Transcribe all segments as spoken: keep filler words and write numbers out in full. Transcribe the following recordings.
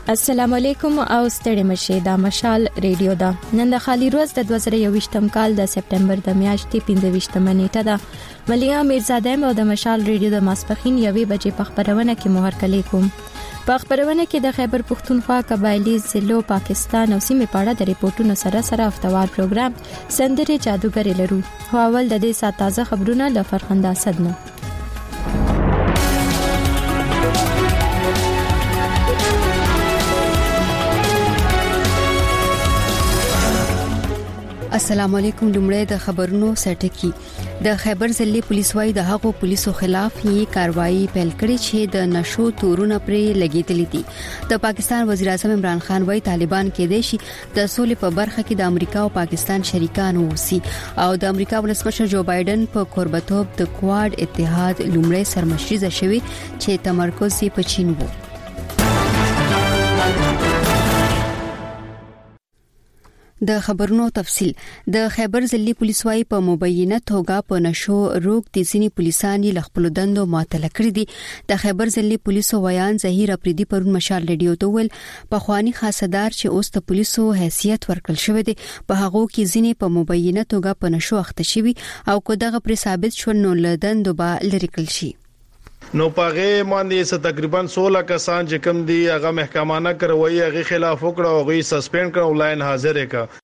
السلام علیکم او ستړي مشه دا مشال ریډیو دا نن د خالي روز د دوه زره یوویشتم کال د سپټمبر د میاشتې پنځه ویشتمه نیټه ده. ملیا میرزاده او د مشال ریډیو د ماسپخین یوې بجې په خبرونه کې مهر کلی کوم. په خبرونه کې د خیبر پښتونخوا قبایلی ضلعو پاکستان او سیمې په اړه د ریپورتونو سره سره هفتوار پروګرام سندره جادوګر لرو. خو اول د دې سات تازه خبرونه له فرخنده صدنه. السلام علیکم. لومړی د خبرونو سرټکی. د خیبر ضلع پولیس وايي د هغو پولیسو خلاف یې کاروایی پیل کړې چې د نشو تورونه پرې لګېدلې دي. د پاکستان وزیر اعظم عمران خان وايي طالبان کې د شي د سولې په برخه کې د امریکا او پاکستان شریکان اوسي او د امریکا ولسمشر جو بایدن په قربتوب د کواد اتحاد لومړی سرمشري شوی چې تمرکز یې په چین وو. د خبرونو تفصیل. د خیبر ضلع پولیس وايي په مبینه توګه په نشو روغ د ځینی پولیسانی ل خپل دندو معطل کړی دي. د خیبر ضلع پولیسو ویان ظهیر افریدي پرون مشال ریډیو ته ویل په خواني خاصدار چې اوس د پولیسو حیثیت ورکړل شوی دی په هغه کې ځینی په مبینه توګه په نشو اخته شوی او کو دغه پر ثابت شو نو ل دندو به لری کړل شي. نو پاغه باندې څه تقریبا سولہ کسان چې کم دي هغه محکمانه کروي هغه خلاف وکړه او غي سسپند کړه لاین حاضر وکړه.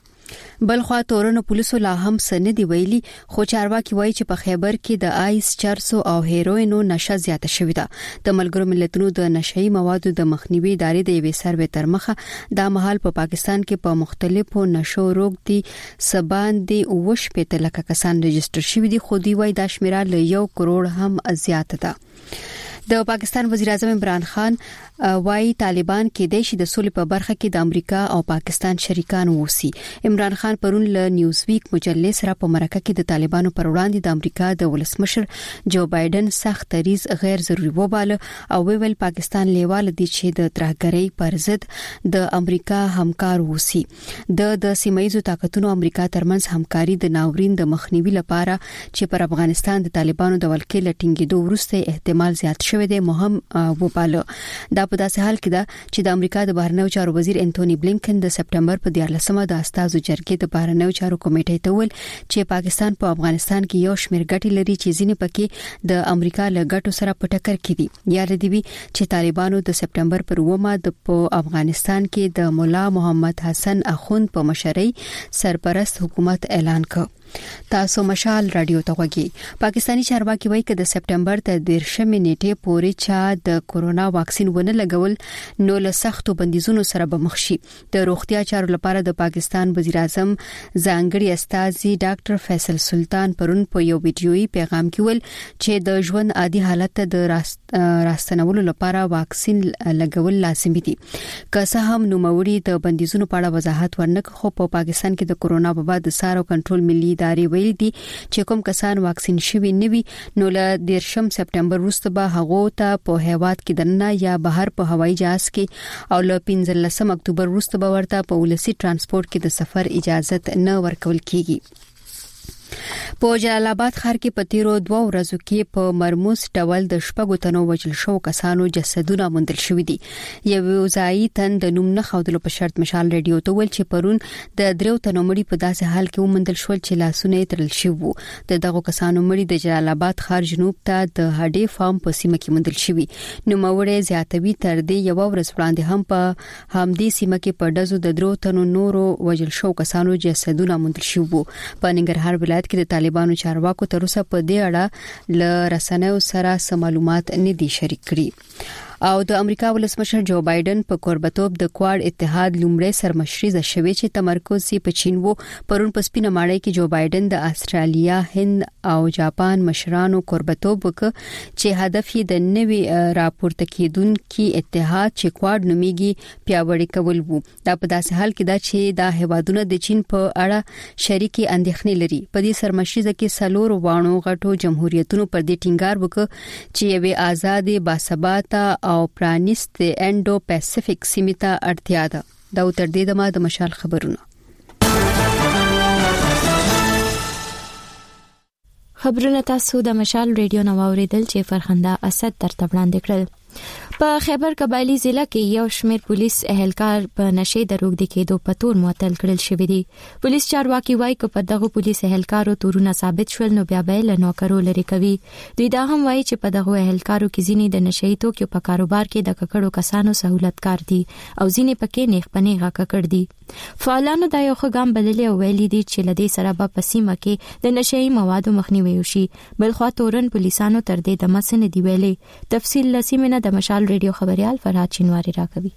بلخوا تورنو پولیسو لا هم سند دی ویلي خو چارواکي وایي چې په خیبر کې د آیس چرسو او هیروینو نشه زیاته شوې ده. د ملګرو ملتونو د نشئی موادو د مخنیوي ادارې د یوې سروې تر مخه د مهال په پا پاکستان کې په مختلفو نشو روغ دي سبان دي اوش په تلکه کسان رجستر شوي دي خو دی وایي د شمیره له یو کروڑ هم زیاته ده. د پاکستان وزیر اعظم عمران خان وايي طالبان کې د شي د سولې په برخه کې د امریکا او پاکستان شریکان ووسی. عمران خان پرون له نیوز ویک مجلې سره په مرکه کې د طالبانو پر وړاندې د امریکا د ولسمشر جو بایدن سخت دریز غیر ضروري وباله او ویل پاکستان لیواله دي چې د ترهګرۍ پر ضد د امریکا همکار ووسی. د د سیمایي طاقتونو امریکا ترمنځ همکاري د ناورین د مخنیوي لپاره چې پر افغانستان د طالبانو د ولکې لټینګېدو وروسته احتمال زیات شوی دی مهم وباله. دا په داسې حال کې ده چې د امریکا د بهرنیو چارو وزیر انټونی بلینکن د سپټمبر په دیارلسمه د استازو جرګې د بهرنیو چارو کمیټې ته ویل چې پاکستان په افغانستان کې یو شمېر ګټې لري چې ځینې پکې د امریکا له ګټو سره په ټکر کې دي. یا ردی وی چې طالبانو د سپټمبر پر اومه د په افغانستان کې د مولا محمد حسن اخوند په مشرۍ سرپرست حکومت اعلان کړ. تاسو مشال رادیو ته وګورئ. پاکستانی چارواکي وایي چې د سپټمبر تر دیرشمې نیټې پورې چا د کورونا واکسین ونه لګول نو له سختو بندیزونو سره به مخ شي. د روغتیا چارو لپاره د پاکستان وزیر اعظم ځانګړي استاذي ډاکټر فیصل سلطان پرون په یو ویډیويي پیغام کې ویل چې د ژوند عادي حالت د راستنولو لپاره واکسین لګول لازمي دي. که څه هم نو موري د بندیزونو په اړه وضاحت ورنکړ خو په پاکستان کې د کورونا په بعد د سارو کنټرول ملي ادارې ویلي دي چې کوم کسان واکسین شوي نه وي نو له دیرشم سپټمبر وروسته به هغه ته په هیواد کې دننه یا بهر په هوایي جهاز کې او له پنځلسم اکتوبر وروسته به ورته په ولسی ترانسپورت کې د سفر اجازه نه ورکول کیږي. په جلال آباد ښار کې په تیرو دوه ورځو کې په مرموز ډول د شپږو تنو وژل شو کسانو جسدونه موندل شوي دي. یو ځای تن د نوم نه خودلو په شرط مشال ریډیو ته ویل چې پرون د دریو تنو مړي په داسې حال کې وموندل شول چې لاسونه یې تړل شوي وو. د دغو کسانو مړي د جلال آباد ښار جنوب ته د هډې فارم په سیمه کې موندل شوي. نو مورې زیاتوي تر دې یو ورځ وړاندې هم په همدې سیمه کې په دزو د درو تنو نورو وژل شو کسانو جسدونه موندل شوي وو. په ننګرهار ولایت کې د طالبانو چارواکو تر اوسه په دې اړه ل رسنیو سره سم معلومات نه دي شریک کړي. او د امریکا ولسمشر جو بایدن په قربتوب د کواد اتحاد لومړی سرمشري شوی چې تمرکز یې په چین وو. پرون په سپینه ماړی کې جو بایدن د استرالیا، هند او جاپان مشرانو قربتوب وکړ چې هدف یې د نوي راپورته کېدونکو اتحاد چې کواد نومیږي پیاوړی کول وو. دا په داسې حال کې ده چې دا هیوادونه د چین په اړه شریکي اندېښنې لري. په دې سرمشري کې سلور وانو غټو جمهوریتونو پر دې ټینګار وکړ چې یوه آزادې باثباته او پرانیست انډو پیسفیک سیمې ته اړتیا ده. دا تر دې دمه د مشال خبرونه. خبرونه تاسو د مشال ریډیو نو اوریدل چې فرخنده اسد تر تبلاند کړل. په خیبر قبایلی ضلع کې یو شمېر پولیس اهلکار په نشې دروغ کېدو په تور معطل کړل شوی دی. پولیس چارواکي وایي چې په دغه پولیس اهلکارو تورونه ثابت شول نو بیا به له نوکرو لري کوي. دوی دا هم وایي چې په دغه اهلکارو کې ځینې د نشې توکو په کاروبار کې د ککړو کسانو سہولتکار دي او ځینې پکې نیغ پنیغه ککړ دي. فعالانو دا یو ښه ګام بللی او ویلي دي چې لدې سره به په سیمه کې د نشې موادو مخنیوي وشي. بلخوا تورن پولیسانو تر دې د مسنه دی ویلي. تفصیل لسیمنه د مشال ریډیو خبريال فرهاد چینواری راکوي.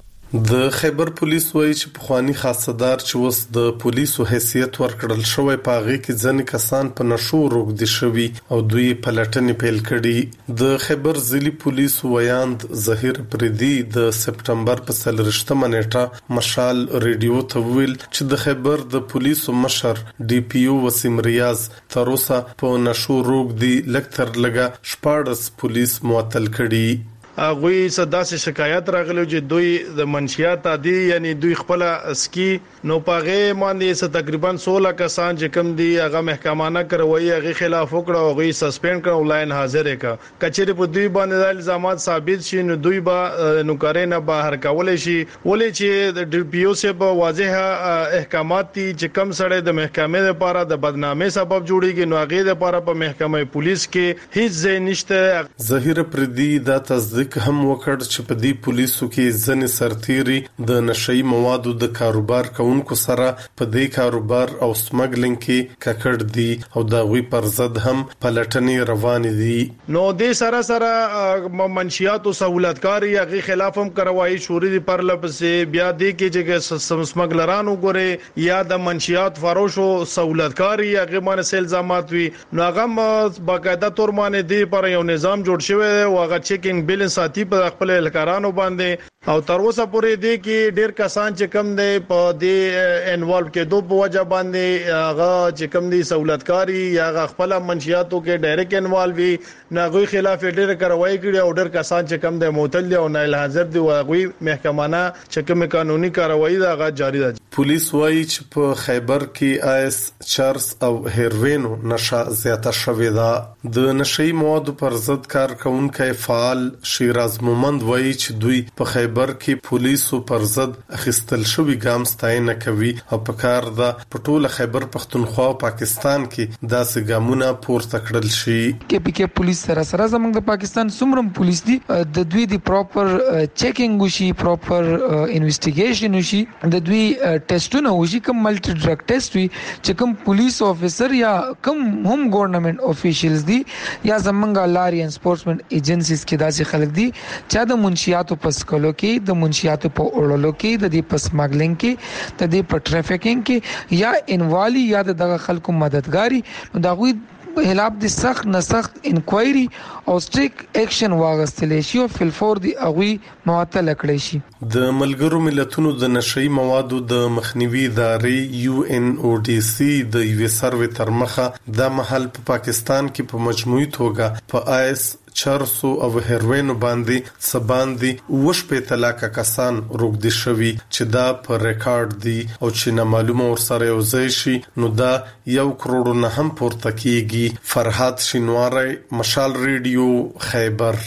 د خیبر پولیس وایي چې پخوانی خاصدار چې وس د پولیسو حیثیت ورکړل شوی پاغي کې ځنې کسان په نشو روغدي شوی او دوی پلټنې پیل کړي. د خیبر ضلعي پولیس ویاند ظهیر پردي د سپټمبر په څلورشتمه نیټه مشال ریډیو ته ویل چې د خیبر د پولیسو مشر ډي پی او وسیم ریاض تر اوسه په نشو روغدي لکتر لګه شپاړس پولیس معطل کړي. غوی صداسه شکایت راغلو چې دوی د منشیات عادي یعنی دوی خپل اسکی نو پاغه باندې څه تقریبا سولہ کسان چې کم دي هغه محکمانه کروي هغه خلاف وکړه او غوی سسپند کړه آنلاین حاضر کړه. کچېره په دوی باندې د الزامات ثابت شي نو دوی به نوکرینه بهر کول شي ولې چې د ډي پی او سه په واضح احکامات دي چې کم سړی د محکمې لپاره د بدنامۍ سبب جوړیږي نو هغه لپاره په محکمه پولیس کې هیڅ ځای نشته. ظهیر پردي دا تصدیق هم وکړ چې په دې پولیسو کې ځنې سرتيري د نشئی موادو د کاروبار کوونکو سره په دې کاروبار او سمګلینګ کې ککړ دي او دا غوي پر ضد هم پلټنې روان دي. نو دې سره سره منشیات او سہولتکاری هغه خلاف هم کاروایی شوري دي پر لپسې بیا دې کې چې سمګلرانو ګوره یا د منشیات فروش او سہولتکاری هغه باندې الزامات وي نو هغه باقاعده تور باندې دی پر یو نظام جوړ شوی او هغه چیکینګ بیلنس ساتي په خپل الکارانو باندې او تر اوسه پورې دی کې ډیر کسان چې کم دی په دې انوالو کې دوه په وجه باندې هغه چې کم دي سہولتکاری یا خپل منشیاتو کې ډایرکټ انوالو وي ناغوي خلاف ډیر کاروایی کړي او ډیر کسان چې کم دی معطل دي او نایل حاضر دي او غوي محکمانه چې کوم قانوني کاروایی دا غا جاری ده. پولیس وایي چې په خیبر کې آیس چرس او هیروینو نشه زیاته شوې ده. د نشئی موادو پر ضد کار کوونکي فعال شیراز مومند وایي چې دوی په خیبر کې پولیسو پر ضد اخیستل شوی ګام ستاینه کوي او په کار ده په ټوله خیبر پښتونخوا او پاکستان کې داسې ګامونه پورته کړل شي. کې پی کې پولیس سره سره زموږ د پاکستان سمرم پولیس دي د دوی د پراپر چیکینګ وشي پراپر انویسټیګیشن وشي د دوی ټیسټونه وشي کوم ملټي ډرګ ټیسټ وي چې کوم پولیس افیسر یا کوم هم ګورنمنت افیشلز دي یا زمونږ لاري انفورسمنت ایجنسیز کې داسې خلک دي چې د منشیاتو په سکلو کې د منشیاتو په اورلو کې د دې په سمګلینګ کې د دې په ټریفیکینګ کې یا انوالي یا دغه خلکو مددګاری نو دا غوي خلاف د سخت نه سخت انکوایري او سټریک اکشن واغستل شي او فلفور دی اغوي معطل کړی شي. د ملګرو ملتونو د نشئی موادو د مخنیوي ادارې یو ان او ډي سي د یو سروې تر مخه د محل په پاکستان کې په مجموعي توګه په آیس چرسو او هیروینو باندې سباندي وش په طلاق کسان روغدي شوی چې دا په ریکارډ دي او چې نه معلومه ور سره یو ځای شي نو دا یو کروڑ نه هم پورته کیږي. فرهاد شینواری مشال ریډیو خیبر.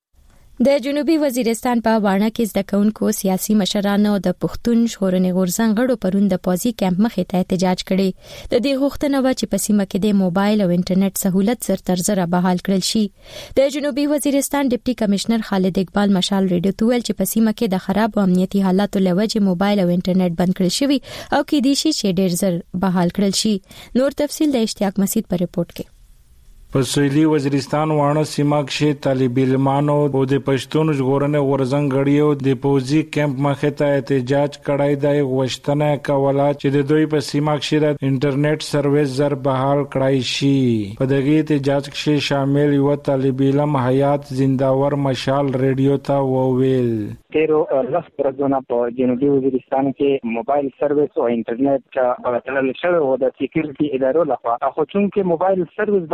د جنوبي وزیرستان په وانه کې زده کوونکو سیاسي مشرانو د پښتون ژغورنې غورځنګ غړو پرون د پوزي کیمپ مخې ته احتجاج کړي. د دې غوښتنه و چې په سیمه کې د موبایل او انټرنیټ سہولت سر تر زره بحال کړل شي. د جنوبي وزیرستان ډیپټي کمشنر خالد اقبال مشال ریډیو ته ویل چې په سیمه کې د خراب امنیتي حالاتو لوجه موبایل او انټرنیټ بند کړل شوی او کې دي چې ډیر زر بحال کړل شي. نور تفصیل د اشتیاق مسعود په ریپورت کې. په سویلي وزیرستان وانه سیمه کې طالب علمانو او د پښتون ژغورنې غورځنګ غړیو د پوزي کیمپ مخې ته احتجاج کړای دی غوښتنه کوله چې د دوی په سیمه کې د انټرنیټ سرویس زر بحال کړای شي. په دغه احتجاج کې شامل یو طالب علم حیات زنداور مشال ریډیو ته وویل تیرو لس ورځې په جنوبي وزیرستان کې موبایل سرویس او انټرنیټ کا تړل شوی و د سکیورټي ادارو لخوا خو چې موبایل سرویس بحال شو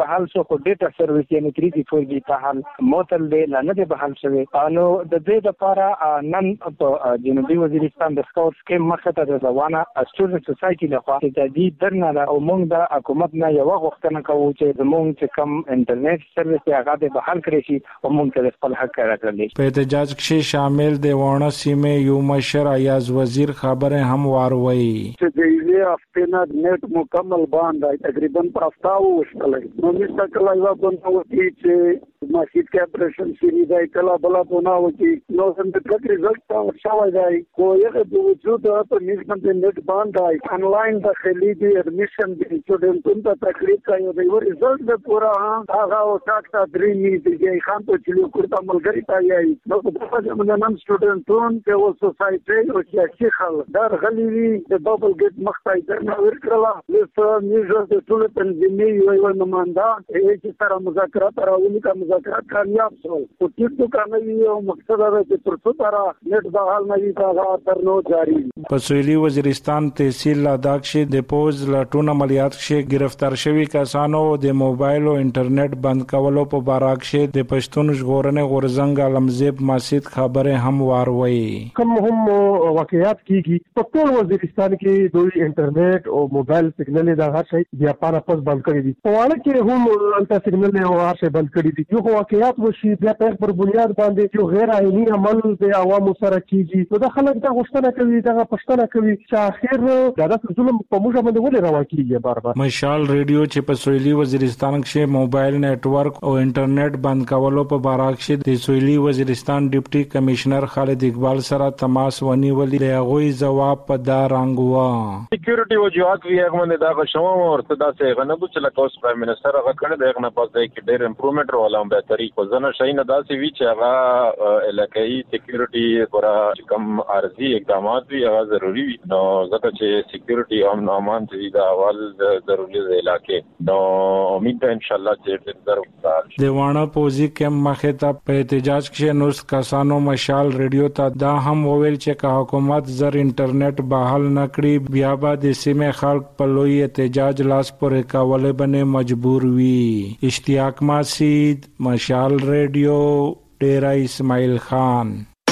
خو ډیټا سرویس یعنی تھری جی فور جی په حال موتل دی نه دی بحال شوی. نو د دې لپاره نن په جنوبي وزیرستان د سکاوټ سکیم مخه ته د روانه سټوډنټ سوسایټي لخوا تجدید درنه او موږ د حکومت نه یو غوښتنه کوو چې زموږ چې کم انټرنیټ سرویس هغه د بحال کړی شي او موږ ته خپل حق راکړل شي. په احتجاج کې شامل دی وانه سیمه یو مشر ایاز وزیر خبره هم واروي چې د یوې هفتې نه نیټ مکمل باندې تقریبا په هفته وشتلې نو مستقل یو بنو چې ماسیت کې اپریشن سری دی کله بلا بناو چې نو څنګه د ریزلټ او شاوای دی کو یو د وجود په نسبت د نیټ باندې انلاین داخلي دی اډمیشن د سټوډنټونو ته تکلیف کوي د یو ریزلټ د پورا هغه او ټاکټا درې می دی خان ته چې کوړه ملګری تا یې نو په دغه باندې نن سټوډنټون په و سوسایټي او چې خل در غلي د ډبل ګیټ مخته درنه ورکړه لسه میجر د ټول تنظیمي یو نمائنده چې سره مذاکرات راوړي کا مذاکرات کامیاب شول او چې څه کوي او مقصد دا چې پر څو تر نیټ بحال نه وي دا ترنو جاری. په سویلي وزیرستان تحصیل لاداخ د پوز لټون عملیات کې گرفتار شوی کسانو د موبایل او انټرنیټ بند کولو په باره کې د پښتون ژغورنې غورزنګ علمزیب ماسید خبره هم واروي. کوم هم واقعیت کیږي په ټول وزیرستان کې دوی انټرنیټ او موبایل سیګنل دا هر شي بیا پاره پس بند کړی دي. په واړه کې هم انټر سیګنل او هر شي بند کړی دي. یو واقعیت وشي بیا په بنیاد باندې یو غیر عیني عمل د عوامو سره کیږي. نو د خلک دا غوښتنه کوي دا پښتنه کوي چې اخر دا د ظلم په موږ باندې ولې روا کیږي بار بار. مشال ریډیو چې په سویلي وزیرستان کې موبایل نتورک او انټرنیټ بند کولو په باره کې د سویلي وزیرستان ډیپټي کمشنر خالد اقبال سره تماس ونیولې د هغوی جواب په دا رنګوا. سکیورټي وجوهات وی هغه باندې دا شوم او ارتدا څخه غنبو چې لکه اوس پرایم منسٹر هغه کړه دغه نه پاتې کې ډېر امپروومنت ولوم به طریقو زنه شي نه داسې وی چې هغه علاقائی سکیورټي پورا کم عارضی اقدامات وی هغه ضروری وي نو ځکه چې سکیورټي او امان دې دا اول ضروری دی علاقې نو امید ده ان شاء الله چې ضرور دیوانه پوزي کم مخه ته په احتجاج کې نو کسانو مشال ریډیو ته دا هم وویل چې که حکومت زر انټرنیټ بحال نکړي بیا به د سیمه خلک په لوی احتجاج لاس پورې کولې باندې مجبور وي. اشتیاق ماسید مشال ریډیو ډیرا اسماعیل خان.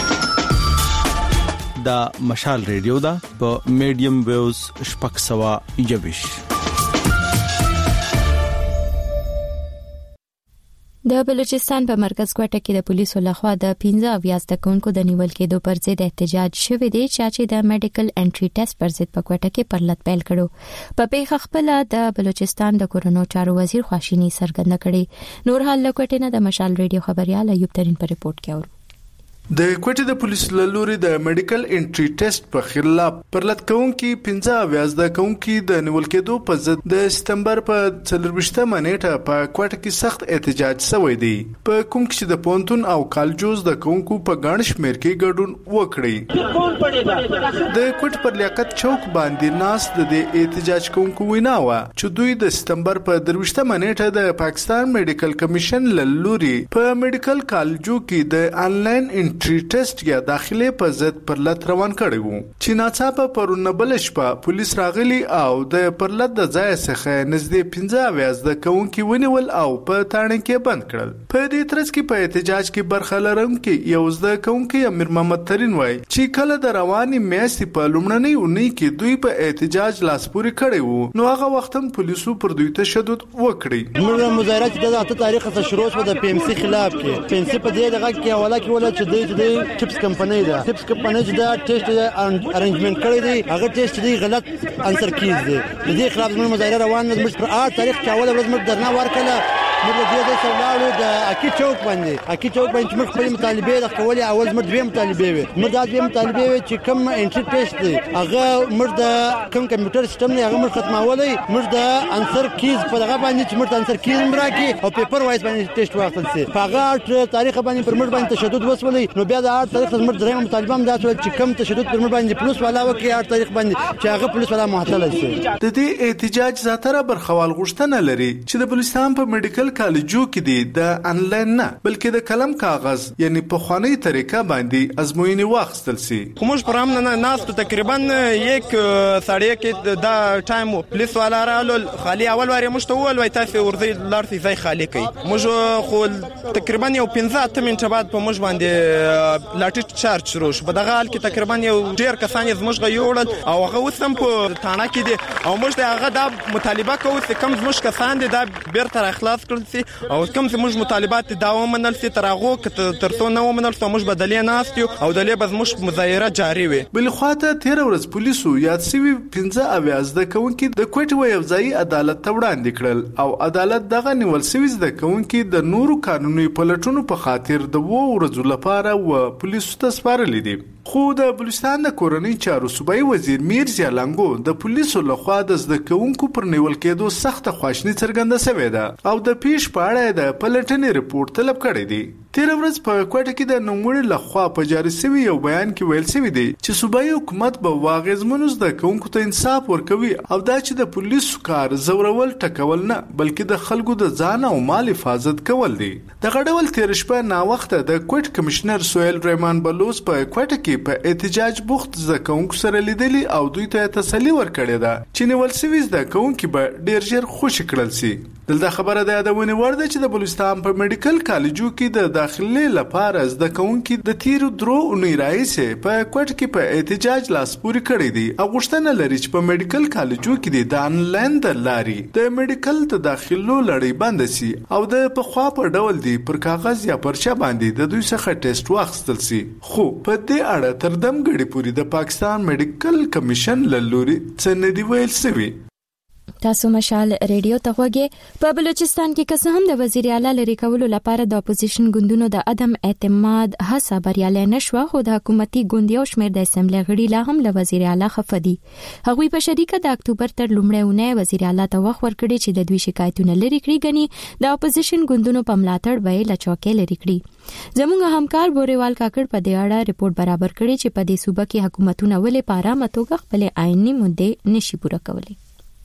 دا مشال ریډیو دا په میډیم ویوز شپږ سوه یوویشت. د بلوچستان په مرکز کوټه کې د پولیسو لخوا د پنځه اویا زده کوونکو د نیول کېدو پر ضد احتجاج شوی دی چې د میډیکل انټری ټیسټ پر ضد په کوټه کې پرلط پیل کړو. په پیښه خپل د بلوچستان د کورونو چارو وزیر خواشینی څرګنده کړې. نور حال له کوټې نه د مشال ریډیو خبريال ایوب ترين په ریپورت کې اورو. د کوټې د پولیسو لوري د میډیکل انټری ټیسټ په خلاف پرلط کوونکي پنځه اویا زده کوونکي د نیول کېدو په ضد د سپتمبر په څلرويشتمه نیټه په کوټه کې سخت احتجاج شوی دی. په کوم کې د پونتون او کالجوز د کوونکو په ګڼ شمېر کې ګډون وکړي. د کوټ پر لیاقت چوک باندې ناس د احتجاج کوونکو وینا و چې دوی د سپتمبر په درويشتمه نیټه د پاکستان میډیکل کمیشن لوري په میډیکل کالجو کې د انلاین انټری ټیسټ یا داخله په ضد پرلط روان کړی وو چې ناڅاپه پرونه بل شپه پولیس راغلي او د پرلط د ځای څخه نږدې پنځه اویا زده کوونکي ونیول او په تاڼه کې بند کړل. په دې ترڅ کې په احتجاج کې برخه لرونکي یو زده کوونکی امیر محمد ترين وایي چې کله د رواني میاشتې په لومړنۍ اونۍ کې دوی په احتجاج لاس پورې کړی وو نو هغه وخت هم پولیسو پر دوی تشدد وکړي. موږ مظاهرات د اته تاریخ څخه شروع شو د پی ام سی خلاف کې پی ام سی په دې دغه کې حواله کې ولا چې د ټیپس کمپنۍ ده ټیپس کمپنۍ چې دا ټیسټ ارنجمنت کړی دی هغه ټیسټ دی غلط انسر کیز دی. د دې خلاف موږ مظاهره روان نه موږ پر اته تاریخ چاوله ورځ موږ درنه ورکړه. موږ د دې سوالو د اکی چوک باندې اکی چوک باندې موږ خپل مطالبه د کولې اول موږ دویم مطالبه وي موږ د دویم مطالبه وي چې کوم انټری ټیسټ دی هغه موږ د کوم کمپیوټر سیستم نه هغه موږ ختمولای موږ د انسر کیز په هغه باندې چې موږ انسر کیز مراکي او پیپر وایز باندې ټیسټ واخل سي په هغه تاریخ باندې پر موږ باندې تشدد وسولې نو بیا د اړ تاریخ موږ دریم مطالبه هم دا چې کوم تشدد پر موږ باندې پولیس والا وکي اړ تاریخ باندې چې هغه پولیس والا معطل شي. د دې احتجاج زیاتره برخوال غوښتنه لري چې د بلوچستان په میډیکل کالجو کې دي د انلاین نه بلکې د قلم کاغذ یعنی په خواني طریقه باندې ازموینې واخیستل سي. موږ پرام نه ناس تقریبا یک ساړی کې دا ټایم پولیس والا رالو خالي اول واره مشتول وای تاسو ورځي لارتي ځای خالي کوي. موږ خو تقریبا یو پنځه اته منټه بعد په موږ باندې لاټي چارج شروع شو. په دغه حال کې تقریبا یو ډیر کسان زموږ غيوړل او هغه وسم په تاڼه کې دي او موږ د هغه د مطالبه کوو چې کوم زموږ کسان دي دا بیرته اخلاص کړل سي او کوم زموږ مطالبات دا ومنل سي تر هغه تر څو نه ومنل سو موږ بدلې ناستیو او د لې بز موږ مظاهره جاري وي. بل خواته تیر ورځ پولیسو یاد سوي پنځه اویا زده کوونکي د کوټ وی افزایی عدالت ته وړاندې کړل او عدالت دغه نیول سوي زده کوونکي د نورو قانوني پلټونو په خاطر د وو ورځو لپاره و پولیسو ته سپارل دي. خو د بلوچستان د کورنۍ چارو صوبایي وزیر میرزا لنګو د پولیسو لخوا د زده کوونکو پر نیول کېدو سخت خواشنی څرګنده شوې ده او د پیش په اړه د پلټنې رپورت طلب کړی دی. تیر ورځ په کوټه کې د نوموړي لخوا په جاري شوی یو بیان کې ویل شوی دی چې صوبایي حکومت به واغېزمنو زده کوونکو ته انصاف ورکوي او دا چې د پولیسو کار زورول ټکول نه بلکې د خلکو د ځان او مال حفاظت کول دي. دغه ډول تیر شپه ناوخته د کوټ کمشنر سهیل رحمان بلوچ په کوټه کې په احتجاج بوخت زده کوونکو سره لیدلی او دوی ته تسلی ورکړې ده چې نیول شوي زده کوونکي به ډیر ژر خوشي کړل شي. دلته خبره ده د ونی ورده چې د بلوچستان په میډیکل کالجو کې د داخلي لپاره زده کوونکي د تیرو درو اونۍ راهیسې په کوټ کې په احتجاج لاس پورې کړی دي او غوښتنه لري چې په میډیکل کالجو کې د انلاین د لارې د میډیکل ته داخلو لړۍ بند شي او د پخوا په ډول دی پر کاغذ یا پرچه باندې د دوی څخه ټیسټ واخیستل شي. خو په دې اړه تر دمګړي پورې د پاکستان میډیکل کمیشن له لوري څه نه دی ویل شوی. تاسو مشال ریډیو ته غوږی. په بلوچستان کې که څه هم د وزیر اعلی لري کولو لپاره د اپوزیشن ګوندونو د عدم اعتماد هڅه بریالۍ نشوه خو د حکومتي ګوند یو شمېر د اسمبلی غړي لا هم له وزیر اعلی خفه دي. هغوی په شریکه د اکتوبر تر لومړۍ اونۍ وزیر اعلی ته وخت ورکړي چې د دوی شکایتونه لري کړي غني د اپوزیشن ګوندونو په ملاتړ به له چوکۍ لري کړي. زموږ همکار بوريوال کاکړ په دې اړه ریپورت برابر کړي چې په دې صوبه کې حکومتونه ولې په آرامه توګه خپل آئینی مدې نشي پوره کولی.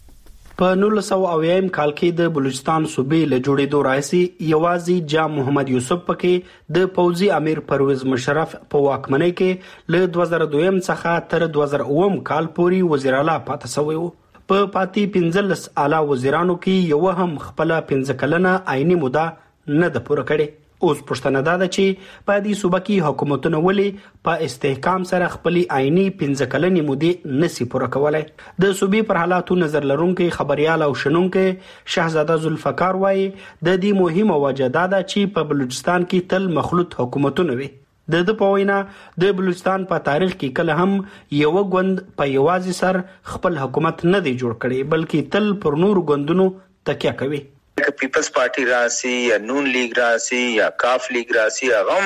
په نولس سوه اویایم کال کې د بلوچستان صوبې له جوړېدو راځي یوازې جام محمد یوسف پکې د پوځي امیر پرویز مشرف په واکمنۍ کې له دوه زره دویم څخه تر دوه زره اووم کال پورې وزیر اعلی پاتې شوی و. په پاتې پنځلس اعلی وزیرانو کې یو هم خپل پنځه کلنه آئینی موده نه ده پوره کړې. اوس پښتنه ده چې په دې صوبه کې حکومتونه ولې په استحکام سره خپل آئینی پنځه کلنې مودې نسی پوره کولای. د صوبې پر حالاتو نظر لرونکي خبريال او شنونکي شهزاده ذوالفقار وایي د دې مهمه وجه ده چې په بلوچستان کې تل مخلوط حکومتونه وي. د د په وینا د بلوچستان په تاریخ کې کله هم یو غوند په یوازې سر خپل حکومت نه دی جوړ کړی بلکې تل پر نور غوندونو تکیه کوي. که پیپلز پارټي راسي یا نون لیگ راسي یا کاف لیگ راسي هغه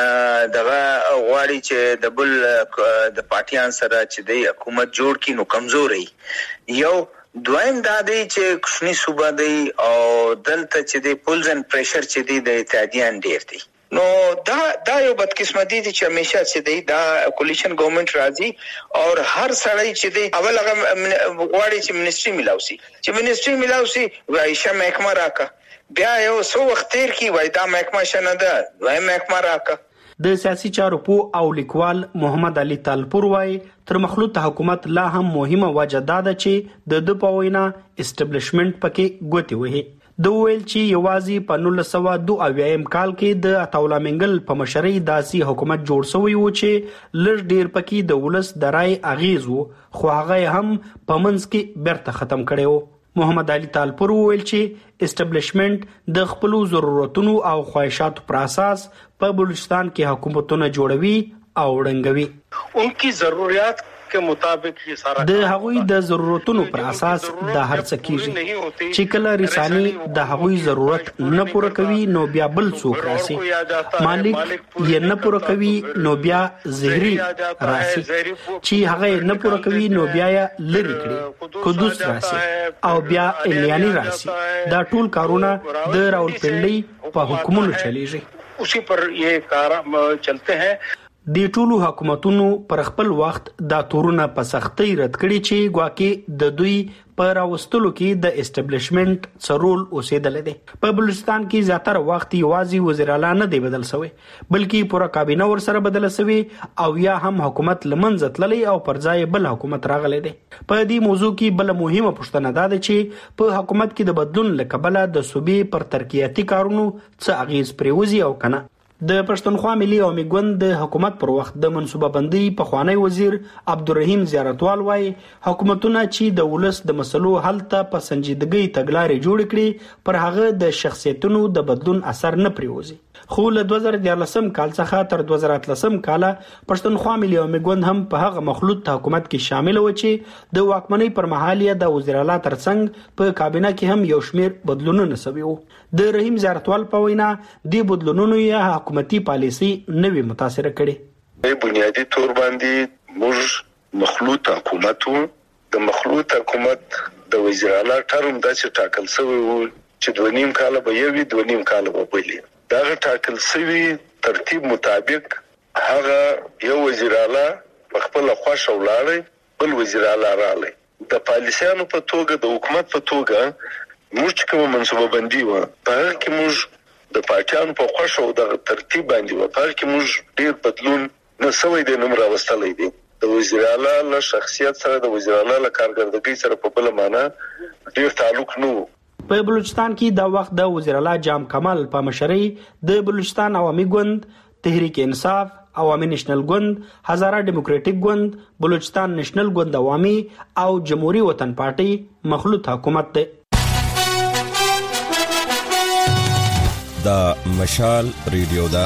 دغه غواړي چې د بل د پارټیان سره چې د حکومت جوړ کړي نو کمزوري یو دویم دا دی چې کوشنی صوبه دی او دلته چې د پولز ان پریشر چې دی د اتحادیان ډیر دی نو دا دا یو بدقسمتي دي چې همیشه چې دی دا کولیشن ګورنمنت راځي او هر سړی چې دی اول هغه غواړي چې منیسټري ملاوي چې منیسټري ملاوي وایشه محکمه راکا بیا یو څو وخت تیر کی وای دا محکمه شنه ده وای محکمه راکا. د سیاسي چارو پو او لیکوال محمد علي تالپور وای تر مخلوط حکومت لا هم مهمه وجه ده چې د د پوینا اسټابلیشمنت پکې ګوتی وي. د ویل چې یوازې په نولس سوه دوه اویایم کال کې د اطاولا منګل په مشرۍ داسي حکومت جوړ شوی و چې لږ ډیر پکې د ولس د رای اغیز وو خو هغه هم په منځ کې برته ختم کړي وو. محمد علي تالپور ویل چې اسټابلیشمنت د خپل ضرورتونو او خواهشاتو پر اساس په بلوچستان کې حکومتونه جوړوي او ړنګوي. انکی ضرورت के मुताबिक ये सारा د هغوی د ضرورتونو پر اساس د هر څه کیږي چې کله رساني د هغوی ضرورت نه پوره کوي نو بیا بل څوک راسي مالک یې نه پوره کوي نو بیا زهري راسي چې هغه نه پوره کوي نو بیا یې لری کړي قدوس راسي او بیا الیانی راسي دا ټول کارونه د راولپنډي په حکومت چلیږي उसी पर ये کار چلتے हैं. د ټولو حکومتونو پر خپل وخت دا تورونه په سختۍ رد کړي چې ګواکې د دوی په راوستلو کې د اسټابلیشمنت سرول اوسېدل دي. په بلوچستان کې زیاتره وخت یوازې وزیر اعلی نه دی بدل شوی بلکې پوره کابینه ورسره بدل شوی او یا هم حکومت لمنځه تللی او پر ځای بل حکومت راغلی دی. په دې موضوع کې بل مهمه پوښتنه ده چې په حکومت کې د بدلون لکبله د صوبې پر ترقیاتي کارونو څه اغیز پریوزي او کنه. د پښتونخوا ملي عوامي ګوند د حکومت پر وخت د منصوبه بندي پخوانی وزیر عبدالرحیم زیارتوال وايي حکومتونه چې د ولس د مسلو حل ته په سنجیدګۍ تګلارې جوړ کړي پر هغه د شخصیتونو د بدلون اثر نه پریوزي. خو له دوه زره دیارلسم کال څخه تر دوه زره اتلسم کال پښتونخوا ملي عوامي ګوند هم په هغه مخلوط حکومت کې شامل و چې د واکمنۍ پر مهال یې د وزیر اعلی ترڅنګ په کابینه کې هم یو شمیر بدلونونه شوي وو. د رحیم زیارتوال په وینا د بدلونونو یې حکومتي پالیسي نوې متاثر کړي. بنیادی تور باندې موږ مخلوط حکومت وو. د مخلوط حکومت د وزیر اعلی ټرم داسې ټاکل شوی وو چې دوه نیم کال به یوي دوه نیم کال به بلی. دا ټاکل شوی ترتیب مطابق هغه یو وزیر اعلی په خپل خوښه ولاړی بل وزیر اعلی راغلی. د پالیسیانو په توګه د حکومت په توګه موږ کوم منصوبه بندي و په هغه کې موږ د پارټیانو په خوښه او د ترتیب باندې و په هغه کې موږ ډیر بدلون نه سوی د نوم راوستلې دي. د وزیر اعلی له شخصیت سره د وزیر اعلی له کارکردګۍ سره په بل معنا ډیر تعلق نه و. په بلوچستان کې دا وخت د وزیر اعلی جام کمال په مشرۍ د بلوچستان عوامي ګوند، تحریک انصاف، عوامي نېشنل ګوند، هزاره ډیموکراټیک ګوند، بلوچستان نېشنل ګوند عوامي او جمهوریت وطن پارټي مخلوط حکومت دی. دا مشال ریډیو دا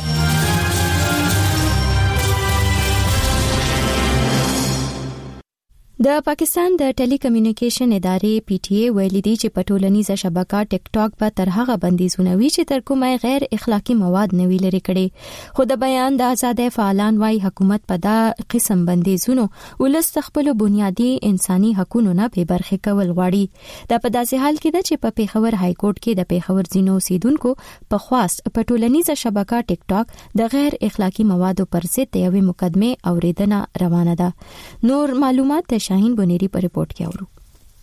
د پاکستان د ټيلي کمیونیکیشن ادارې پی ټی ای ویلي دی چې په ټولنیزه شبکه ټیک ټاک په تر هغه بندیزونه وی چې تر کومه غیر اخلاقی مواد نه وی لري کړي. خو د بیان د آزادۍ فعالان وايي حکومت په دا قسم بندیزونو ولست خپل بنیادی انساني حقوقو نه به برخه کول غواړي. دا په داسې حال کې ده چې په پیښور های کورټ کې د پیښور ځینو اوسیدونکو په خواست په ټولنیزه شبکه ټیک ټاک د غیر اخلاقی موادو پر ضد یوې مقدمه اوریدنه روانه ده. نور معلومات شاهین بنيري په ریپورت کې اورو.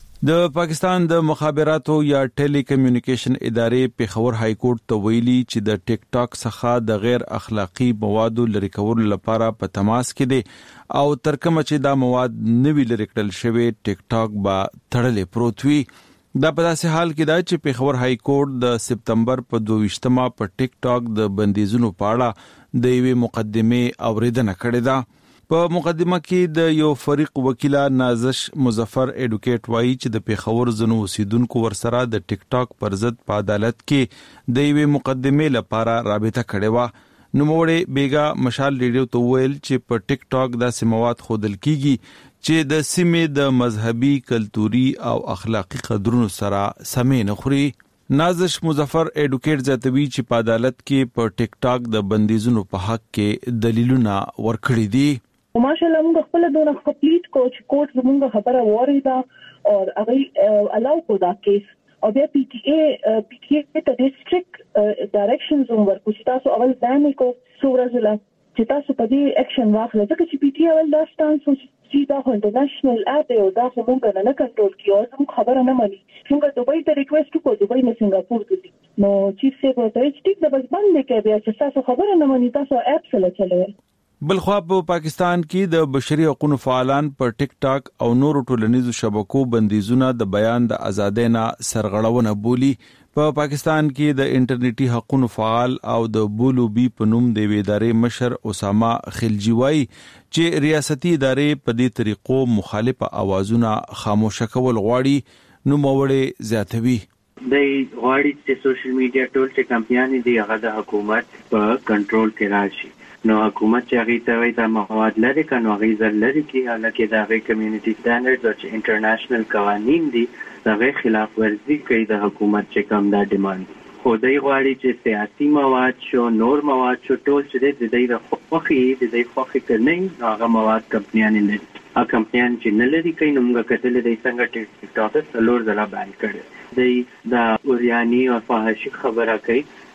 د پاکستان د مخابراتو یا ټيلي کمیونیکیشن ادارې پیښور های کورټ ته ویلي چې د ټیک ټاک څخه د غیر اخلاقی موادو لری کولو لپاره په تماس کې دي او تر کومه چې دا مواد نوی لری کړل شوی ټیک ټاک با تړلې پروت وي. دا په داسې حال کې دا چې پیښور های کورټ د سپتمبر په دوه ویشتمه په ټیک ټاک د بندیزونو په اړه د یوې مقدمه اوریدنه کړې ده. په مقدمه کې د یو فریق وکیل نازش مظفر اډوکیټ وایي چې د پیښور زنو اوسیدونکو ورسره د ټیک ټاک پر ضد په عدالت کې د یوې مقدمه لپاره رابطه کړې و. نوموړی بیګا مشال ریډیو ته ویل چې په ټیک ټاک داسې مواد خودل کیږي چې د سیمې د مذهبي، کلتوري او اخلاقی قدرونو سره سمې نه خوري. نازش مظفر اډوکیټ زیاتوي چې په عدالت کې په ټیک ټاک د بندیزونو په حق کې دلیلونه ورکړي دي. ماشاءالله موږ خپل دونه کمپلیټ کوچ کوټ زموږ خبره وریدا او هغه الاو کو دا کیس او بیا پی ټی ای پی ټی ای ته ډیسټریکټ ډایرکشنز ورکو چې تاسو اول ځان کو سورزله چې تاسو په دې اکشن واخلئ ځکه چې پی ټی ای اول دا ستانس چې دا انټرنیشنل اپ او دا موږ نه کنټرول کیو زموږ خبره نه مانی. موږ دوبۍ ته ریکوست وکړو، دوبۍ نه سنگاپور ته نو چیف سیکریټری چې د بس باندې کې بیا چې تاسو خبره نه مانی تاسو اپ سره چلوي. بلخوا په پاکستان کې د بشري حقوقو فعالان پر ټیک ټاک او نور ټولنیزو شبکو بندیزونه د بیان د ازادۍ نه سرغړونه بولی. په پاکستان کې د انټرنیټي حقوقو فعال او د بولو بي په نوم د ادارې مشر اسامه خلجی وایي چې ریاستي ادارې په دې طریقو مخالفه اوازونه خاموش کول غواړي. نو موړې زیاتوي د غواړي چې سوشل میډیا ټول چې کمپاین دي هغه د حکومت په کنټرول کې راشي. نو حکومت چې هغه ته وایي دا مواد لري کنو هغه ځل لري کې حالکه دا غي کمیونټي سټانډرډز او چې انټرنیشنل قوانين دي دا غي خلاف ورزي کوي د حکومت چې کوم دا ډیماند. خو دوی غواړي چې سیاسي مواد شو، نور مواد شو، ټول چې د دې د خوخي د دې خوخي کړنې هغه مواد کمپنیان نه ا کمپنیان چې نه لري کوي نو موږ کتل د څنګه ټیک ټاک ته لور زلا بیان کړي دی دا اوریانی او فحاشي خبره کوي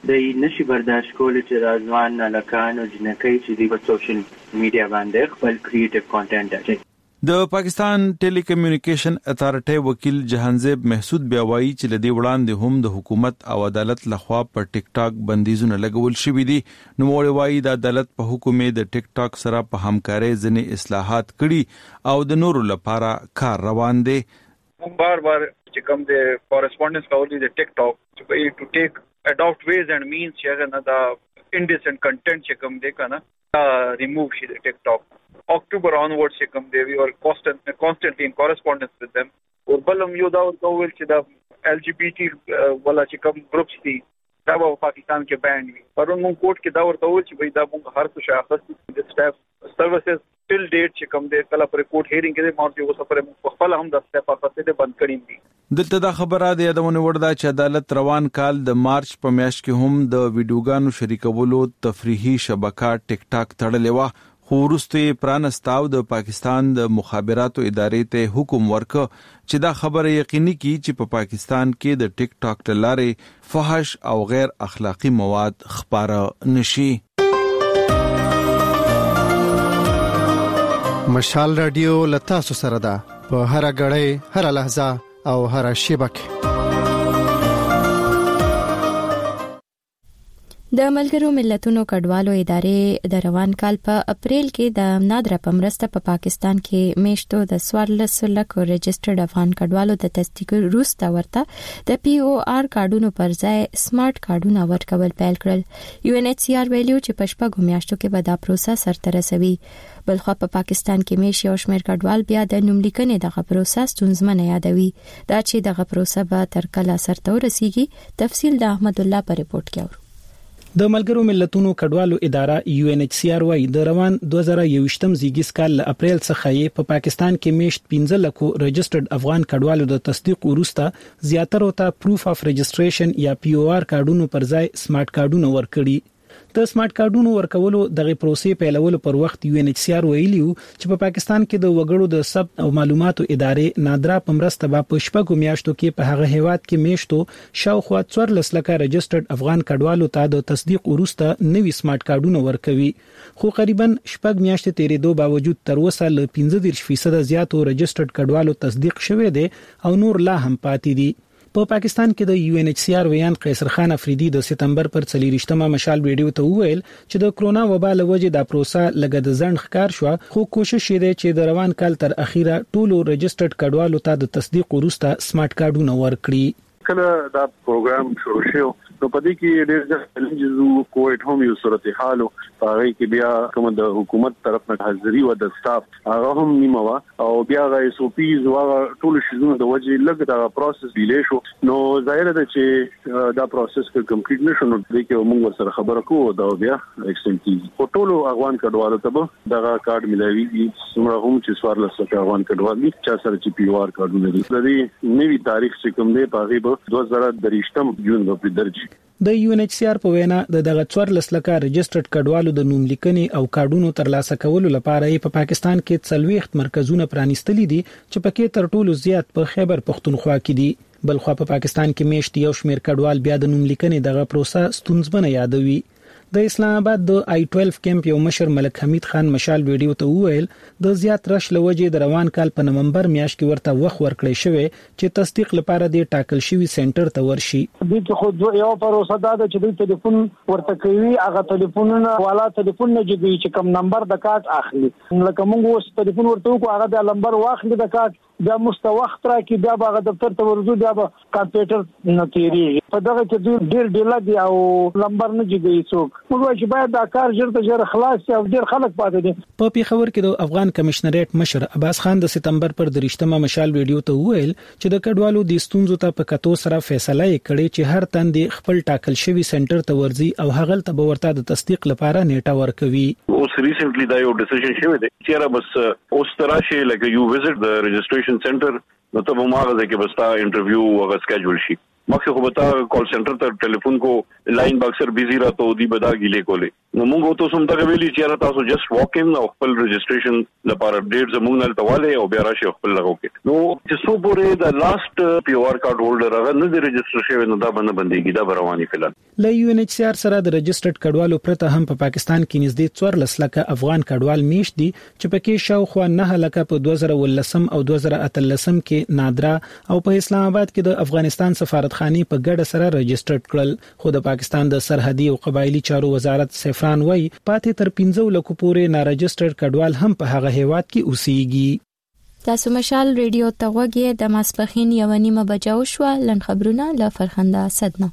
د نشي برداشت کول چې راځوان لکان او جنکې چې د سوشل میډیا باندې خپل کریټیو کانټینټ اچي. د پاکستان ټیلی کمیونیکیشن اتھارټي وکیل جهانزیب محسود بیاوایی چې لدی وړاندې هم د حکومت او عدالت لخوا پر ټیک ټاک بندیزونه لګول شوې دي. نو وړوي د عدالت په حکم د ټیک ټاک سره په همکارۍ ځنې اصلاحات کړي او د نورو لپاره کار روان دي. بار بار چې کوم د کورسپونډنس کولې د ټیک ټاک چې ټو ټیک اډاپټ ویز اینڈ مینز چې نه دا انډیسنٹ کنټینټ چې کوم دی کنه remove شي د ټیک ټاک. October onwards چې کوم دی we are constant constantly in correspondence with them. او بلم یو دا ورکول چې دا L G B T ولا چې کوم گروپس دي دا په پاکستان کې بین وي. پرون موږ کوټ کې دا ورکول چې وای دا موږ هر څه شاخص د سټاف سروسز ټل ډیټ چې کوم دی کله پر کوټ هیرینګ کې مارته اوس پر خپل هم د سټاف په څه باندې کړی دي. دلته دا خبره ده یادونه ورده چې عدالت روان کال د مارچ په میاشت کې هم د ویډیوګانو شریکولو تفریحي شبکه ټیک ټاک تړلې و. خو وروسته پرانستاو د پاکستان د مخابراتو ادارې ته حکم ورکړ چې دا خبره یقیني کړي چې په پاکستان کې د ټیک ټاک لارې فحش او غیر اخلاقی مواد خپاره نشي. مشال رادیو لتاسو سره ده په هر غړې هر لحظه او هر شبکه. د ملګرو ملتونو کډوالو ادارې د روان کال په اپریل کې د نادره پمرسته په پا پاکستان کې میشتو د سوارلس لک رجسترډ افغان کډوالو د تصدیق وروسته ورته د پی او آر کارډونو پر ځای سمارټ کارډونه ورکول پیل کړل. یو ان ایچ سی آر ویلیو چې په شپږو میاشتو کې به دا پروسه سرته رسوي. بلخو په پاکستان کې میشي او شمیر کډوال بیا د نوملیکنې دغه پروسه ستونزمنه یادوي. دا چې دغه پروسه به تر کله سرته ورسیږي تفصیل د احمد الله په ریپورت کې اورو. د ملګرو ملتونو کډوالو اداره یو ان ایچ سی آر وايي د روان دوه زره یوویشتم زیږیز کال له اپریل څخه یې په پا پاکستان کې میشت پنځه لکو رجسترډ افغان کډوالو د تصدیق وروسته زیاتره ته پروف اف رجستریشن یا پی او آر کارډونو پر ځای سمارټ کارډونه ورکړي. د سمارټ کارډونو ورکولو دغه پروسې پیلولو پر وخت یو ان ایچ سی آر ویلیو چې په پاکستان کې د وګړو د ثبت او معلوماتو ادارې نادره پمرسته به په شپږو میاشتو کې په هغه هیواد کې میشتو شاوخوا څوارلس لکه رجسترډ افغان کډوالو ته د تصدیق وروسته نوي سمارټ کارډونه ورکوي. خو قریبا شپږ میاشتې تیرېدو باوجود تر اوسه له پنځه دېرش فیصد زیاتو رجسترډ کډوالو تصدیق شوی دی او نور لا هم پاتې دي. په پاکستان کې د یو ان ایچ سی آر ویان قیصر خان افریدي د سپتمبر پر څلورشتمه مشال ویډیو ته وویل چې د کرونا وبا له وجې د پروسه لګد ځند ښکار شو. خو کوشش یې دی چې د روان کال تر اخیره ټولو رجسترډ کډوالو ته د تصدیق وروسته سمارټ کارډونه ورکړي. کله دا پروګرام شروع شو نو په دې کې ډېر چیلنجز کووډ هم یو صورتحال او هغه کې بیا کوم د حکومت طرف نه حاضری و د سټاف هغه هم نیمه وا او بیا غي اس او پیز او ټول شیزونه د وجې لګ دا پروسس ډیلی شو. نو ظاهر ده چې دا پروسس کې کمپلیټ نشو نو د کې موږ سره خبره کوو دا بیا ایکسټنډ کیږي. ټول افغان کډوالو ته دا کارت ملایوي څومره هم چې سوارلس افغان کډوال دي چې سره چې پی او آر کارتونه دي. د دې نوي تاریخ چې کوم دی په غیبه دوه زره دریشتم جون په درجه د یو ان ایچ سی آر په وینا د دغه څوارلس لکه رجسترډ کډوالو د نوملیکنې او کارډونو ترلاسه کولو لپاره په پاکستان کې څلويخت مرکزونه پرانیستلي دي چې پکې تر ټولو زیات په خیبر پختونخوا کې دي. بلخو په پاکستان کې میشت یو شمیر کډوال بیا د نوملیکنې دغه پروسه ستونزمنه یادوي. د اسلام آباد د آی بانزده کیمپ یو مشر ملک حمید خان مشال ویډیو ته وویل د زیات رش لوجې د روان کال په نومبر میاشت کې ورته وخت ورکړی شوی چې تصدیق لپاره د ټاکل شوی سنټر ته ورشي. د دې خو یو پروسه ده چې د ټلیفون ورته کوي هغه ټلیفونونه والا ټلیفون نه جوړي چې کوم نمبر د کارت اخلي. لکه موږ اوس ټلیفون ورته کوو هغه د نمبر واخلي د کارت بیا مستوخت را کې بیا هغه دفتر ته ورځو بیا به کمپیوټر نه تیریږي. په دغه کې ډیر ډیلا دی او نمبر نه جوړي څوک موږ چې باید دا کار ژر ته ژر خلاص شي او ډیر خلک پاتې دي. په پیښور کې د افغان کمشنریټ مشر عباس خان د سپتمبر پر دریشتمه مشال ویډیو ته وویل چې د کډوالو د ستونزو ته په کتو سره فیصله کړې چې هر تندې خپل ټاکل شوی سنټر ته ورځي او هغه ته به ورته د تصدیق لپاره نیټه ورکوي. اوس ریسنټلی دا یو ډیسیژن شوی دی چې بس اوس تراشه لکه یو وزټ د رجستریشن سنټر نو ته به ماغه کې بس تا انټرویو او سکیجول شي. مخکې خو به تا کال سنټر ته ټلیفون کو لاین باکسر بیزی راته دی بدا ګیلې کولې نو موږ ته سم ته ویلي چې تاسو جست واک ان او خپل رجسټریشن لپاره ډیټ زموږ نه تواله او بیا راشي خپل لګو کې نو چې سو پورې د لاست پی او آر کارت هولډر هغه نه د رجسټر شوی نو دا باندې بنديږي دا رواني فلال ل یو ان ایچ سی آر سره د رجسټرډ کډوالو پرته هم په پاکستان کې نږدې څوارلس لکه افغان کډوال میشت دي چې پکې شاوخوا نه لکه په دوه زره ولسم او دوه زره اتلسم کې نادرا او په اسلام آباد کې د افغانستان سفارتخانه په ګډه سره رجسټرډ کړل خو د پاکستان د سرحدي او قبایلی چارو وزارت سفران وای پاتې تر پنځه لکه پورې نارجسټرډ کډوال هم په هغه هیواد کې اوسېږي تاسو مشال ریډیو ته وګورئ د ماسپخین یو نیمه بجاو شو لن خبرونه له فرخنده صدنه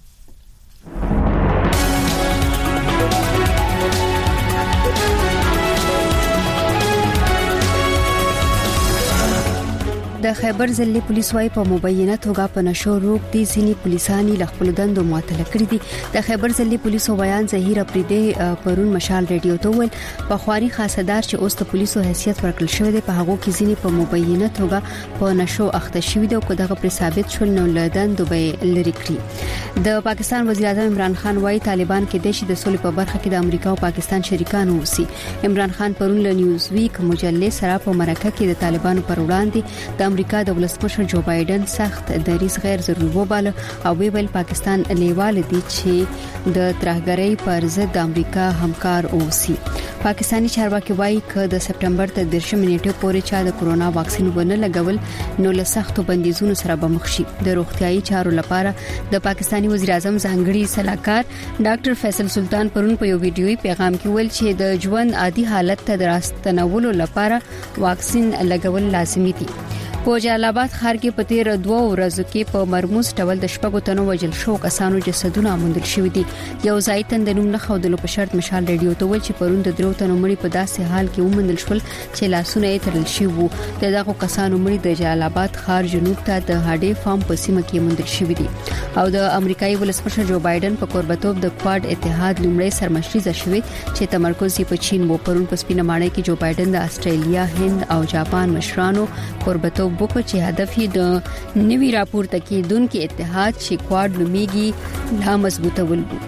د خیبر ضلع پولیس وايي په مبینه توګه په نشو روک دي ځینی پولیسانی له خپل دندو معطل کړی دي د خیبر ضلع پولیس بیان ظهیر افریدی پرون مشال ریډیو ته ول په خواري خاصدار چې اوس د پولیسو حیثیت ورکړل شوی دی په هغه کې ځینی په مبینه توګه په نشو اخته شوی دی او کداغه پر ثابت شول نو له دندو به لری کړی د پاکستان وزیر اعظم عمران خان وايي طالبان کې د شي د سولې په برخه کې د امریکا او پاکستان شریکان اوسي عمران خان پرون له نیوز ویک مجله سره په مرکه کې د طالبانو پر وړاندې د امریکا د ولسمشر جو بایدن سخت دریځ غیر ضروري وباله او ویل پاکستان لیوال دي چې د ترهګرۍ پر ضد د امریکا همکار اوسي پاکستانی چارواکي وايي چې د سپټمبر تر دیرشم نیټه پورې چا د کورونا واکسین ونه لګول نو له سختو بندیزونو سره به مخ شي د روغتيایي چارو لپاره د پاکستانی وزیر اعظم ځانګړي صلاحکار ډاکټر فیصل سلطان پرون په یو ویډیوي پیغام کې ویل چې د ژوند عادي حالت ته راستنولو لپاره واکسین لګول لازمي دي په جلال آباد ښار کې په تیر دوه ورځو کې په مرموز ډول د شپږو تنو وژل شو کسانو جسدونه موندل شوي دي یو ځای تند نوم نه خودلو په شرط مشال ریډیو ته ول چې پرون د درو تنو مړي په داسې حال کې ومندل شول چې لاسونه یې تړل شوي وو د دغه کسانو مړي د جلال آباد ښار جنوب ته د هډې فارم په سیمه کې موندل شوي دي او د امریکایي ولسمشر جو بایدن په قربتوب د کواد اتحاد لومړی سرمشري شوی چې تمرکز یې په چین وو پرون په سپینه ماڼۍ کې جو بایدن د استرالیا هند او جاپان مشرانو قربتوب وکړ چې هدف یې د نوي راپورته کېدونکو اتحاد چې کواد نومیږي لا مضبوطول وو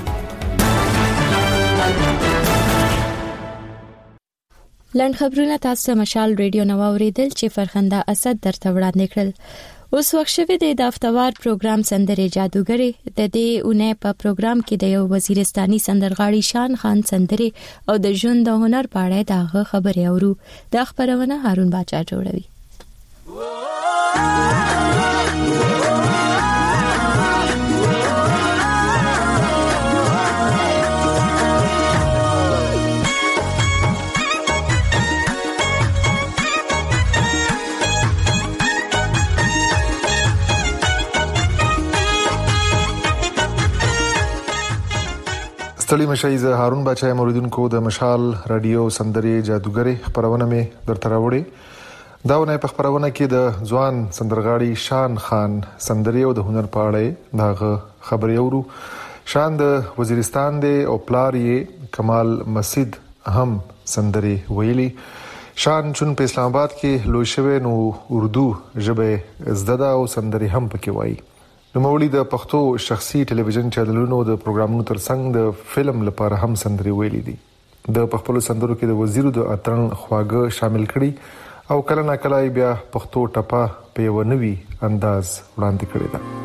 لند خبرونه تاسو مشال ریډیو نو اوریدل چې فرخنده اسد درته وړاندې کړل اوس وخت شوه د هفتوار پروګرام سندره جادوګری د دې اونۍ په پروګرام کې د یو وزیرستاني سندرغاړي شان خان سندره او د ژوند د هنر په اړه دغه خبرې اورو د خبرونه هارون باچا جوړوي ستړي مشای زه هارون بچای موریدونکو د مشال رادیو سندري جادوګری خبرونه می درته راوړي دا ونه په خبرونه کې د ځوان سندرغاړي شان خان سندري او د هنر په اړه داغه خبري اورو شان د وزیرستان دی او پلار یې کمال مسجد هم سندري ویلي شان چون په اسلام آباد کې لوی شوی نو اردو ژبه زده او سندري هم پکې وایي نو مولوی د پښتو شخصي ټلویزیون چینلونو د پروګرامونو ترڅنګ د فلم لپاره هم سندري ویلي دي د خپل سندرو کې د وزیرو د اترن خواګه شامل کړي او کله نا کله بیا پښتو ټپه په یو نوي انداز وړاندې کړی دی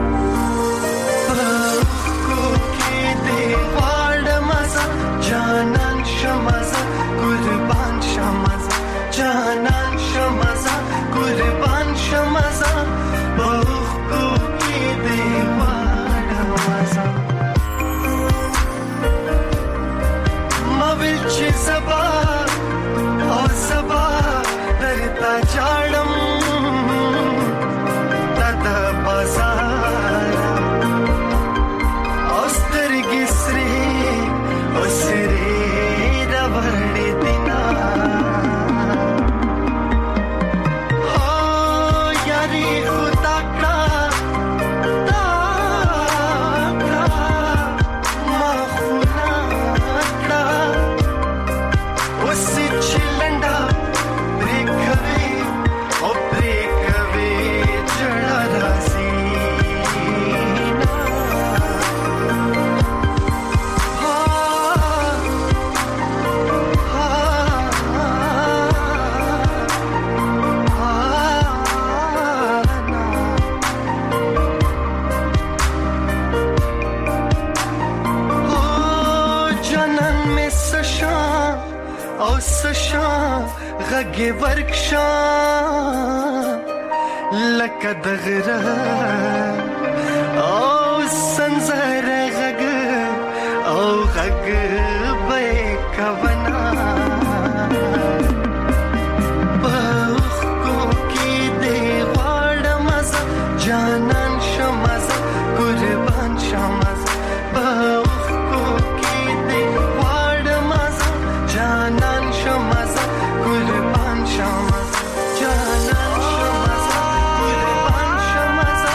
Jana سشا غږ ورکشا لکه دغره او سنزر غږ او غږ به کونا بخ کو کې دی واړ مزه جانان شمزه قربان شمزه بخ کو کې دی واړ مزه جانان شمزه قربان شمزه جانان شمزه قربان شمزه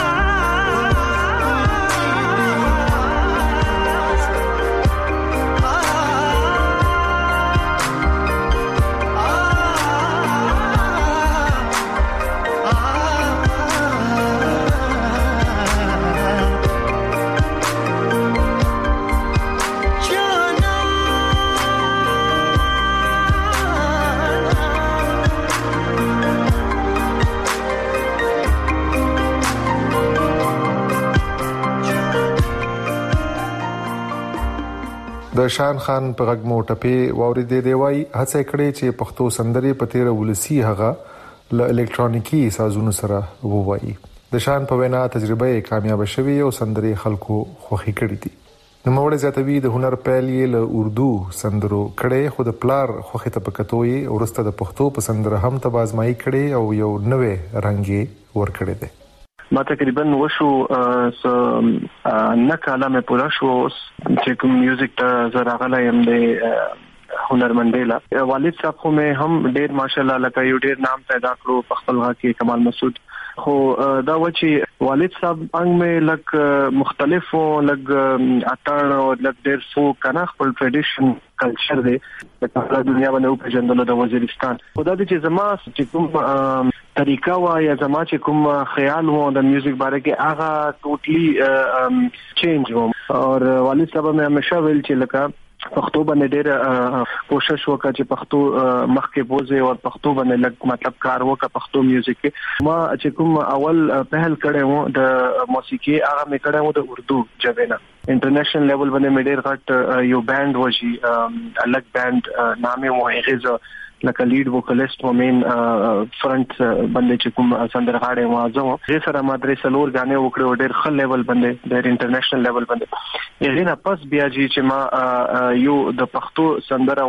د شان خان په غږ مو ټپې واورېدې دی وای هڅه کړې چې پښتو سندرې په تیر ولسی هغه ل الکترونیکی سازونو سره ووایي. د شان په وینا تجربه کامیاب شوه او سندرې خلکو خوخي کړې دي. نو موږ زیاتوي د هنر پیل یې له اردو سندرو کړې خو د پلار خوخي ته پکتوي ورسته د پښتو په سندره هم تبازمایي کړې او یو نوې رنگي ور کړې ده. ما تقریبا وشو س نه کاله مې پورا شو چې کوم میوزیک ته زراغله يم د هنرمندیلا والد صاحب خو مې هم ډېر ماشاءالله لکه یو ډېر نام پیدا کړو په خپل غا کې کمال مسعود خو دا و چې والد صاحب څنګه مې لک مختلفو لک اتاړ او لک ډېر سو کنه خپل ټریډیشن کلچر دی په دنیا باندې په جندلو د وزیرستان خدای دې چې زما چې کوم طریقہ وا یا زما چې کوم خیال وو د میوزیک باره کې هغه ټوټلی چینج وو او والد صاحب مې همیشه ویل چې لکه پښتو باندې ډېر کوشش وکړه چې پښتو مخکې بوزي او پښتو باندې لګ مطلب کار وکړه پښتو میوزیک کې ما چې کوم اول پہل کړه وو د موسیقي هغه مې کړه وو د اردو ژبه انټرنیشنل لیول باندې مې ډېر غټ یو بند وشي الګ بند نامه مو هغه لکه لیډ ووکالیست و مین فرنٹ باندې چې کوم سندرغاړي موازو یې سره مادري سلور غانې وکړو ډېر خل لیول باندې ډېر انټرنیشنل لیول باندې یې نه پس بیا چې ما یو د پښتو سندره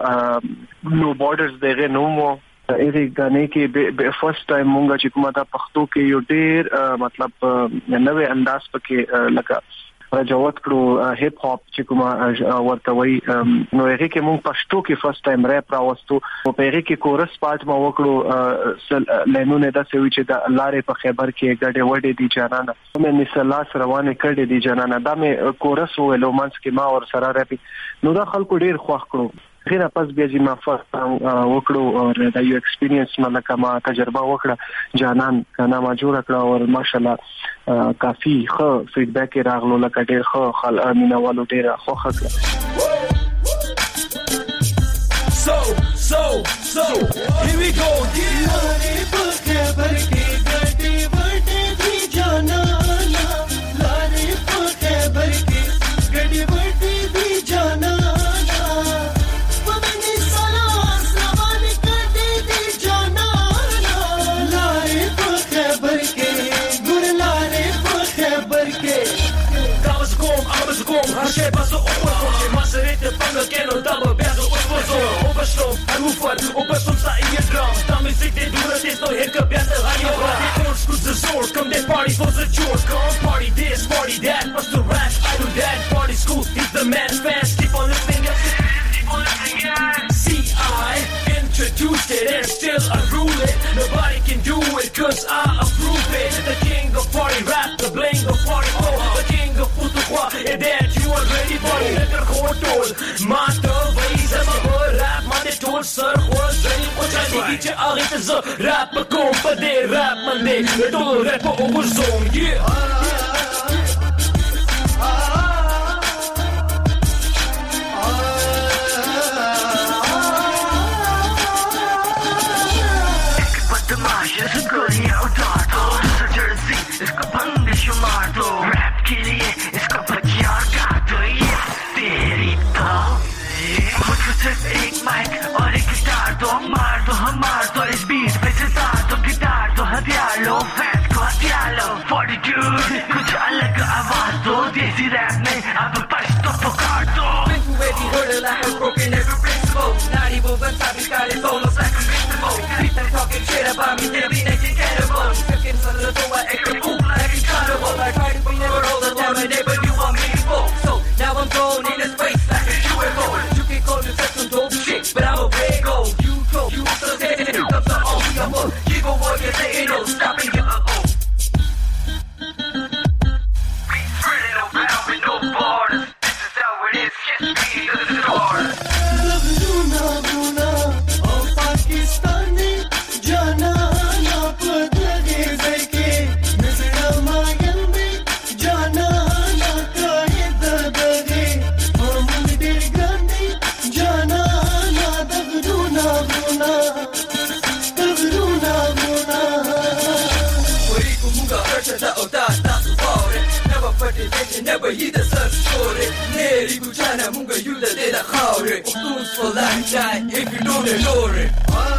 وکړه نو بارډرز دغه نو مو اېری غانې کې فرست ټایم مونږ چې کومه د پښتو کې یو ډېر مطلب نوې انداز پکې لکه راجوت کړو هیپ هاپ چې کومه ورته وای نو هغه کې مونږ پښتو کې فرست ټایم ریپ راوستو او په هغه کې کورس پارت ما وکړو لینونه د سوي چې د لارې په خیبر کې ګډه وډې دي جانانه مې مثلاس روانه کړې دي جانانه دا مې کورس ویلو مانس کې ما اور سره ریپ نو دا خلکو ډیر خوښ کړو غیر پس بیا چې ما فرست وکړو او دا یو ایکسپیرینس مله ما تجربه وکړه جانان کنا ما جوړ کړ او ماشاءالله کافي ښه فیډبیک راغلو لکه ډیر ښه خل امینوالو ډیر خوښه کړ So so so here we go lare pakhabar ke gade vade di jana lare pakhabar ke gade vade di jana Hashe baso opo che maserete fanno che non davo beso osposo obasto arufat obasum sa in drum tam music de dura this no hit ka beso radio rock old school the sword come that party for the chores come party this party that what's the rap I do that party school is the man fast keep on listening keep on listening see I introduced it and still I rule it nobody can do it cause I approve it the king of party rap the bling of party oh the king of putukwa and that you are ready for it lekker khotol master ways as a rap man it told sir was ready for the beach agit z rap kom pa de rap man de to rap over zone yeah इसको बंद शुमार दो रैप के लिए इसको बचिया का दो ये तेरी तो मुझको सिर्फ एक माइक और एक dude कुछ अलग आवाज दो देसी रैप में अब पश्तो पुकार दो Been ready hurdle I have broken every principle Not even when I be got it almost like invincible People talking shit about me they'll be naked cannibal Cooking for the door I act cool like incredible I try to be never all the time I never knew I'm meaningful So now I'm thrown in a space like a U F O You can call me some dope shit but I'm a big old You go, you so dead it comes to all we are more You go what you're saying no stopping you uh-oh We spreading around with no borders This is how it is, history to the stars Luna, Luna, oh Pakistani Jana, na padlage zake Misra mayambi Jana, na kaida dage Hamul dir grandi Jana, na dagruna, Luna Dagruna, Luna Wariku munga harsha da oda da supore Never put it in, never hear the search story Neri gujana munga yuda de da khaure Utus for life die if you don't know it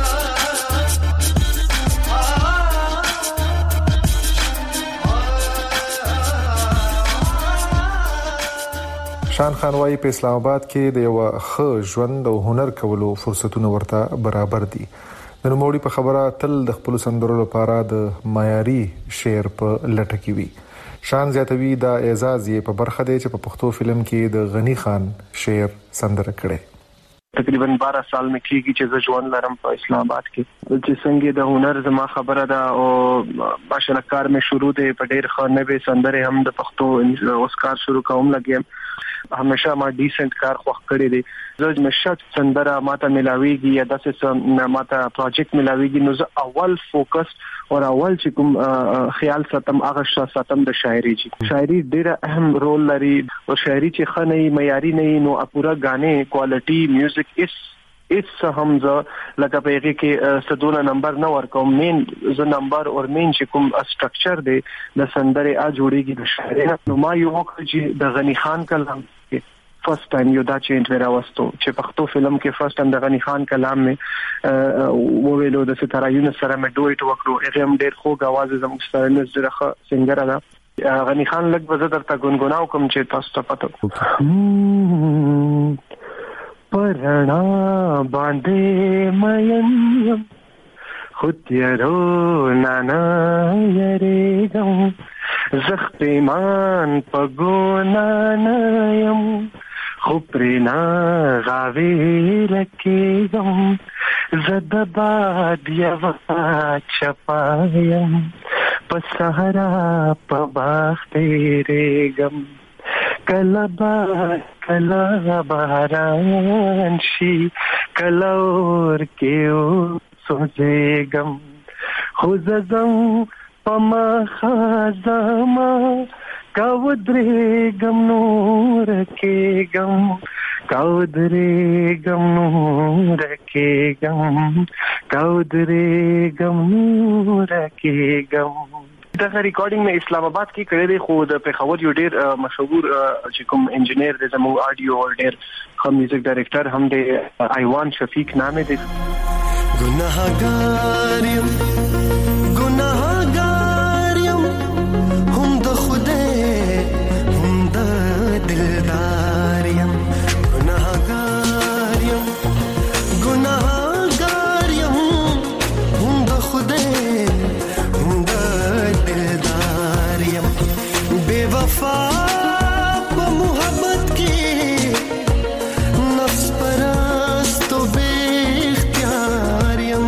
شان خان وايي په اسلام آباد کې د یو ښه ژوند او هنر کولو فرصتونه ورته برابر دي د نوموړي په خبره تل د خپل سندرو لپاره د معیاري شعر په لټه کې وي شان زیاتوي دا اعزاز یې په برخه دی چې په پښتو فلم کې د غنی خان شعر سندره کړي تقریبا بارہ سال مې کېږي چې زه ژوند لرم په اسلام آباد کې چې څنګه د هنر زما خبره ده او ماشاءالله کار مې شروع دی په ډېر ښه نوې سندره هم د پښتو اوس کار شروع کوم لګیم همیشه ما ډیسنت کار خوښ کړی دی زه مشت سندره ماته ملاويږي یا داسې ماته پروجیکټ ملاويږي نو زه اول فوکس او اول چې کوم خیال ساتم هغه ساتم د شاعري چې شاعري ډېر اهم رول لري او شاعري چې خنې معیاري نه نو پورا غانې کوالټي میوزیک اس اس هم زه لکه په هغه کې سدونه نمبر نه ورکوم مین ز نمبر او مین چې کوم سټرکچر دی د سندره ا جوړیږي د شاعر نو ما یو وخت چې د غنی خان کلام فرست ټایم یو دا چینج ورا وستو چې پښتو فلم کې فرست ټایم د غنی خان کلام مې وویلو د ستاره یونس سره مې دویټ وکړو هغه هم ډېر خوږ आवाज زموږ سره نزرخه سنگر ده غنی خان لږ بزه درته ګونګوناو کوم چې تاسو ته پته پرنا باندې مېم خود یارو نانا یریګم زخت ایمان پګونا نایم خپرینا غاوی لکیګم زد باد یوا چپایم په صحرا په باغ تیریګم کلبا کلا باران شي کلور کېو سوځېګم خو زم پما خزما کاودرېګم نور کېګم کاودرېګم نور کېګم کاودرېګم نور کېګم دا ریکارډینګ مې اسلام آباد کې کړی دی خو د پیښور یو ډېر مشهور چې کوم انجینیر دی زموږ آډیو او ډېر ښه میوزیک ډایرکټر هم دی ایوان شفیق نام دی ګناهګار یم ګناهګار یم هم د خدای هم د دلدار یم ګناهګار یم ګناهګار یم هم د خدای هم د دلدار یم بے وفا په محبت کې نفس پرست و بے اختیار یم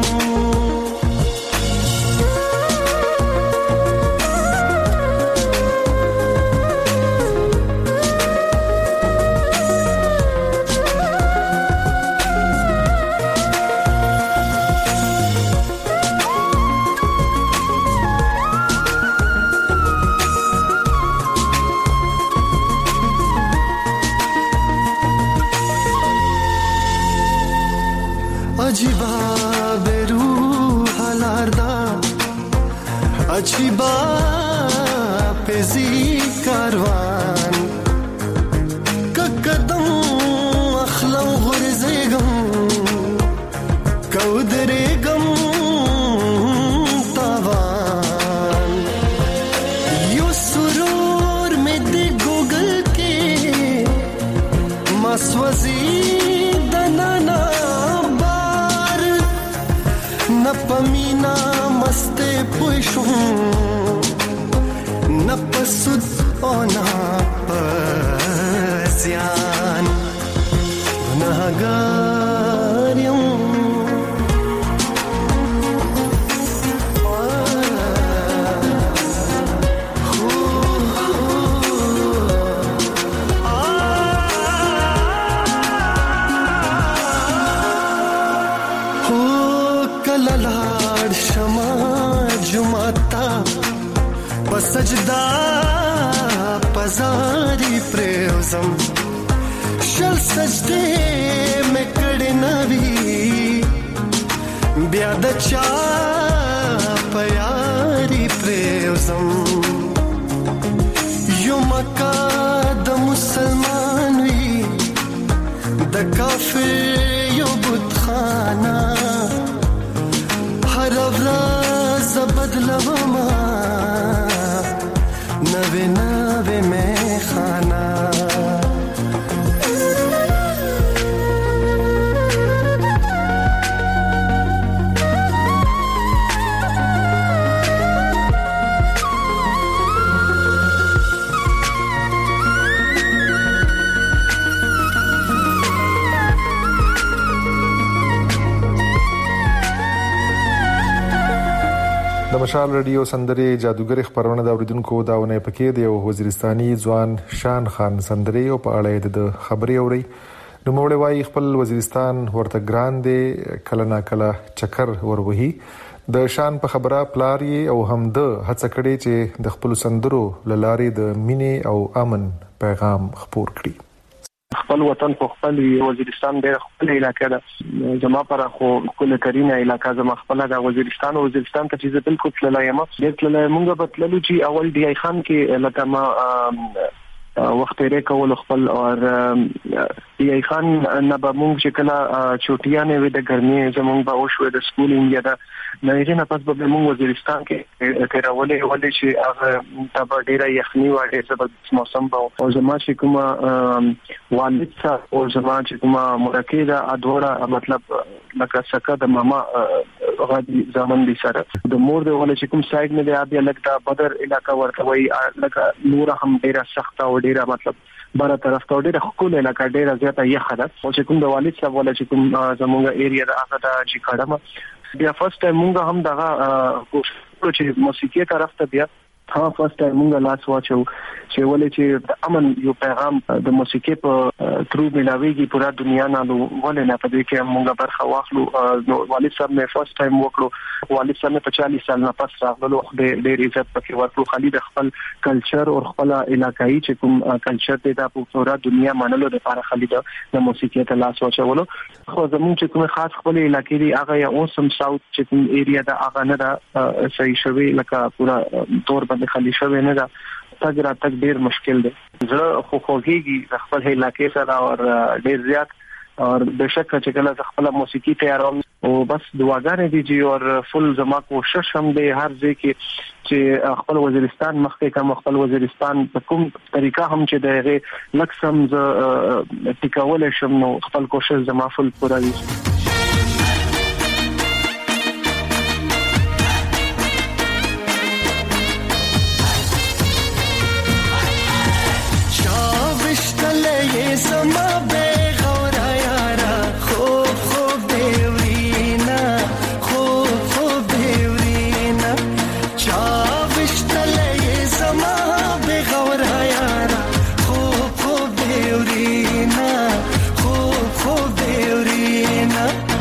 عجیبا برو حالاردا عجیبا پیزی کاروان کقدم اخلو غرزگم کودرگم تاوان یو سجده مې کړې نوي بیا د چا په یاري پرېوزم یو مکه د مسلمان وي د کافر یو بتخانه هر ورځ بدلوما نوې نوې مې خانه د مشال رادیو سندري جادوګر خبرونه د اوریدونکو داونه پکې د یو وزیرستاني ځوان شان خان سندري او په اړه د خبري اوري نو موږ وايي خپل وزیرستان ورته ګران دي کله نا کله چکر وروهي د شان په خبره پلاری او هم د هڅه کړي چې د خپل سندرو للاري د مینې او امن پیغام خپور کړي خپل وطن په خپل وزیرستان ډېر خپل علاقې ده زما پر خو کله کرینه علاقې زما خپل د وزیرستان او وزیرستان ته چې بالکل تللای ما ډېر تللای مونږ به تللو چې اول دی ای خان کې لکه ما وخت یې کول خپل او دی ای خان نه به مونږ چې کله چوټیانه وي د ګرمي زمونږ به او شو د سکولینګ یا د نه نه پس به مونږ وزیرستان کې تیرولې ولې چې هغه تبا ډیره یخني و ډیره زبردست موسم به او زما چې کومه والد صاحب او زما چې کومه مرکه ادوړه مطلب لکه سکه د ماما غادي ځامن دي سره د مور د ولې چې کوم سایډ نه دی بیا لکه بدر علاقہ ورته وای لکه نور هم ډیره سخت او ډیره مطلب بره طرف ته ډیره خپل علاقہ ډیره زیاته یخه ده او چې کوم د والد صاحب ولې چې کوم زموږه ایریا د هغه د چې کړم بیا فرست ټایم مونږ هم دغه کوشش چې موسیقي طرف ته بیا ها فرست ټایم مونږ لاس واچو چې ولې چې د امن یو پیغام د موسیقي په ترو ملاويږي پورا دنیا نه نو ولې نه پدې کې مونږ برخه واخلو نو والد صاحب مې فرست ټایم وکړو والد صاحب په چالیس سال نه پس راغلو د ډېر عزت پکې ورکړو خالي د خپل کلچر او خپل علاقايي چې کوم کلچر دی د پورا دنیا منلو لپاره خالي د موسیقي ته لاس واچولو خو زموږ چې کوم خاص خپل علاقې دی هغه یا اوسم ساوث چې کوم ایریا دا هغه نه دا صحیح شوی لکه پورا تور باندې خالي شوی نه دا تګ را تک ډیر مشکل دی زه خو خوږیږي خپل علاقې سره او ډیر زیات او بشک چې کله خپل موسیقي تیاروم او بس دعاګانې دي چې او فل زما کوشش هم دی هر ځای کې چې خپل وزیرستان مخکې کوم خپل وزیرستان په کوم طریقه هم چې دغه لکسم ز ټیکاول شم نو خپل کوشش زما فل پورا دي سما به غورا یارا خوب خوب دیورینا خوب خوب دیورینا چاوشتله سما به غورا یارا خوب خوب دیورینا خوب خوب دیورینا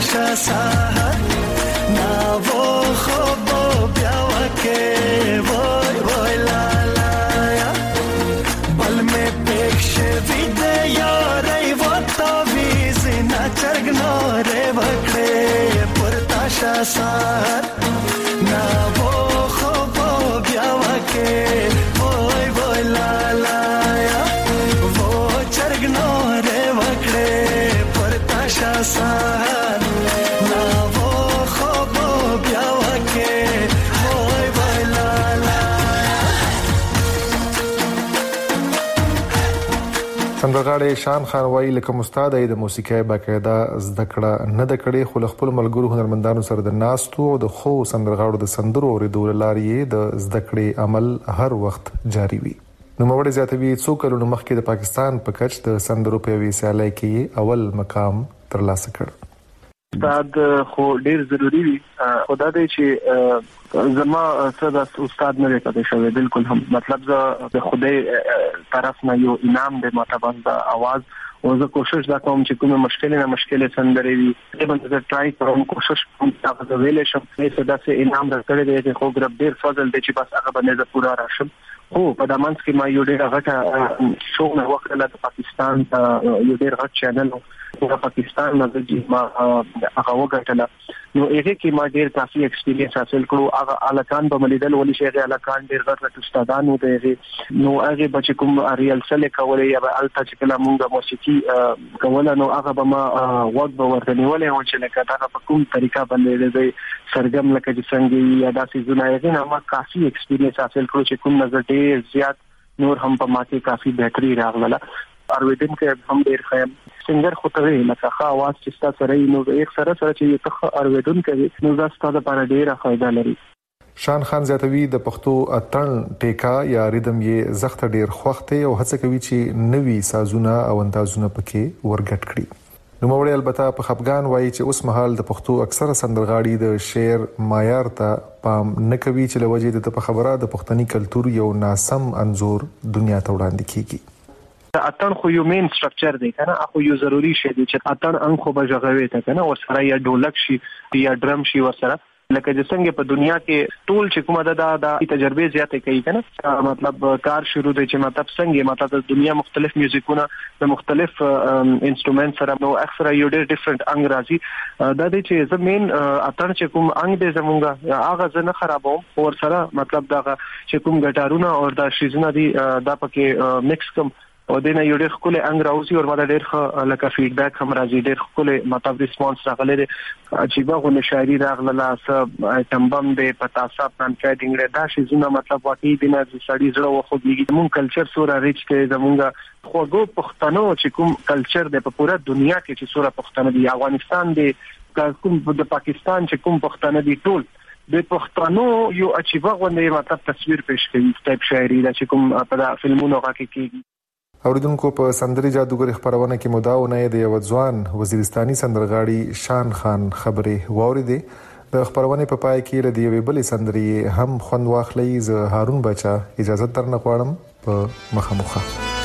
تاشا سحر نا वो خوب بیا وکه وای وای لا لا یا بل می پکش وید یاری و تا ویزنا چرګنو ره وکړې پر تاشا سحر نا वो خوب بیا وکه وای وای لا لا یا वो چرګنو ره وکړې پر تاشا سحر نا वो خوب بیا وکه وای وای لا لا سندرغاړي شان خان وایي لکه مستاد د موسیقي باقاعده زده کړه نه د کړي خو خپل ملګرو هنرمندانو سره د ناستو او د خو سندرغاړو د سندرو او د لارې د زده کړې عمل هر وخت جاری وي. نو موږ زیاتوي څو کلونو مخکې د پاکستان په کچ د سندرو په وسیله کې اول مقام ترلاسه کړ. استاد خو ډیر ضروری وي خدا دې چې زما صدا استاد نه پاتې شوی بالکل هم مطلب زه د خدای طرف نه یو انعام دې مطلب د आवाज او زه کوشش دا کوم چې کومه مشکل نه مشکل سندري وي باندې زه ټرای کوم کوشش کوم چې ویلې شم چې دا څه انعام درکړي دې خو ګرب ډیر فضل دې چې بس هغه باندې زه پورا راشم. خو په دمنځ کې ما یو ډیر غټه شو نه وکړه د پاکستان یو ډیر غټ چینل په پاکستان باندې ما هغه وګټله نو هغه کې ما ډیر کافي ایکسپیرینس حاصل کړو. هغه الکان په ملیدل ولې شي هغه الکان ډیر غټ استادانو دی نو هغه بچ کوم ریل سره کولې یا الته چې کله موږ موسیقي کوله نو هغه به ما وخت به ورته نیولې و چې لکه دا په کوم طریقه باندې دی سرګم لکه چې څنګه یا داسې زنایې نه ما کافي ایکسپیرینس حاصل کړو چې کوم نظر ډیر زیات نور هم په ما کې کافي بهتري راغله. ارویدن کې هم ډیر خیم سنگر خو ته لکه ښه आवाज چې تاسو سره نو یک سره سره چې ته ارویدن کوي نو دا ستاسو لپاره ډیره فائدہ لري. شان خان زیاتوي د پښتو اتن ټیکا یا ریدم یې زخت ډیر خوخته او هڅه کوي چې نوي سازونه او اندازونه پکې ورګټ کړي. نو موږ البته په خپګان وایي چې اوس مهال د پښتو اکثره سندرغاړي د شعر معیار ته پام نه کوي چې لوجې د په خبره د پښتني کلچر یو ناسم انزور دنیا ته وړاندې کیږي. اتن خو یو مین سټرکچر دی کنه اخو یو ضروری شی دی چې اتن ان خو بجغوي ته کنه ور سره یا ډولک شي یا ډرم شي ور سره لکه چې څنګه په دنیا کې ټول چې کومه ده د تجربه زیاتې کوي کنه مطلب کار شروع دی چې مطلب څنګه مطلب د دنیا مختلف میوزیکونه د مختلف انسټرومنټ سره نو اکثر یو ډېر ډیفرنٹ انګ راځي دا دی چې زمين اتن چې کوم انګ دې زمونږه هغه زنه خرابو ور سره مطلب دا چې کوم ګټارونه او دا شیزونه دي دا پکې مکس کوم او دنه یو ډېر خپل انګ راوځي او ماده ډېر لکه فیډبیک هم راځي ډېر خپل مطلب ریسپانس راغلی دی چې به غو نشاری راغله سب تمبم دې پتا صاحب نن کې دینګړه دا شي زونه مطلب واقعي دنه سړی زړه وخو دیږي مون کلچر سورا ریچ کې زمونږه خوګو پښتنو چې کوم کلچر د په پوره دنیا کې چې سورا پښتنو دی افغانستان دی کوم د پاکستان چې کوم پښتنو دی ټول د پښتنو یو اچیوا غونډه مطلب تصویر پېښ کوي ټایپ شاعري دا چې کوم په فلمونو کې کېږي. اوریدونکو په سندري جادوګر خبرونه کې مداونه د یو ځوان وزیرستاني سندرغاړي شان خان خبره واوریده د خبرونه په پای کې ردی وی بلې سندري هم خوند واخلې ز هارون بچا اجازه تر نه غواړم په مخامخه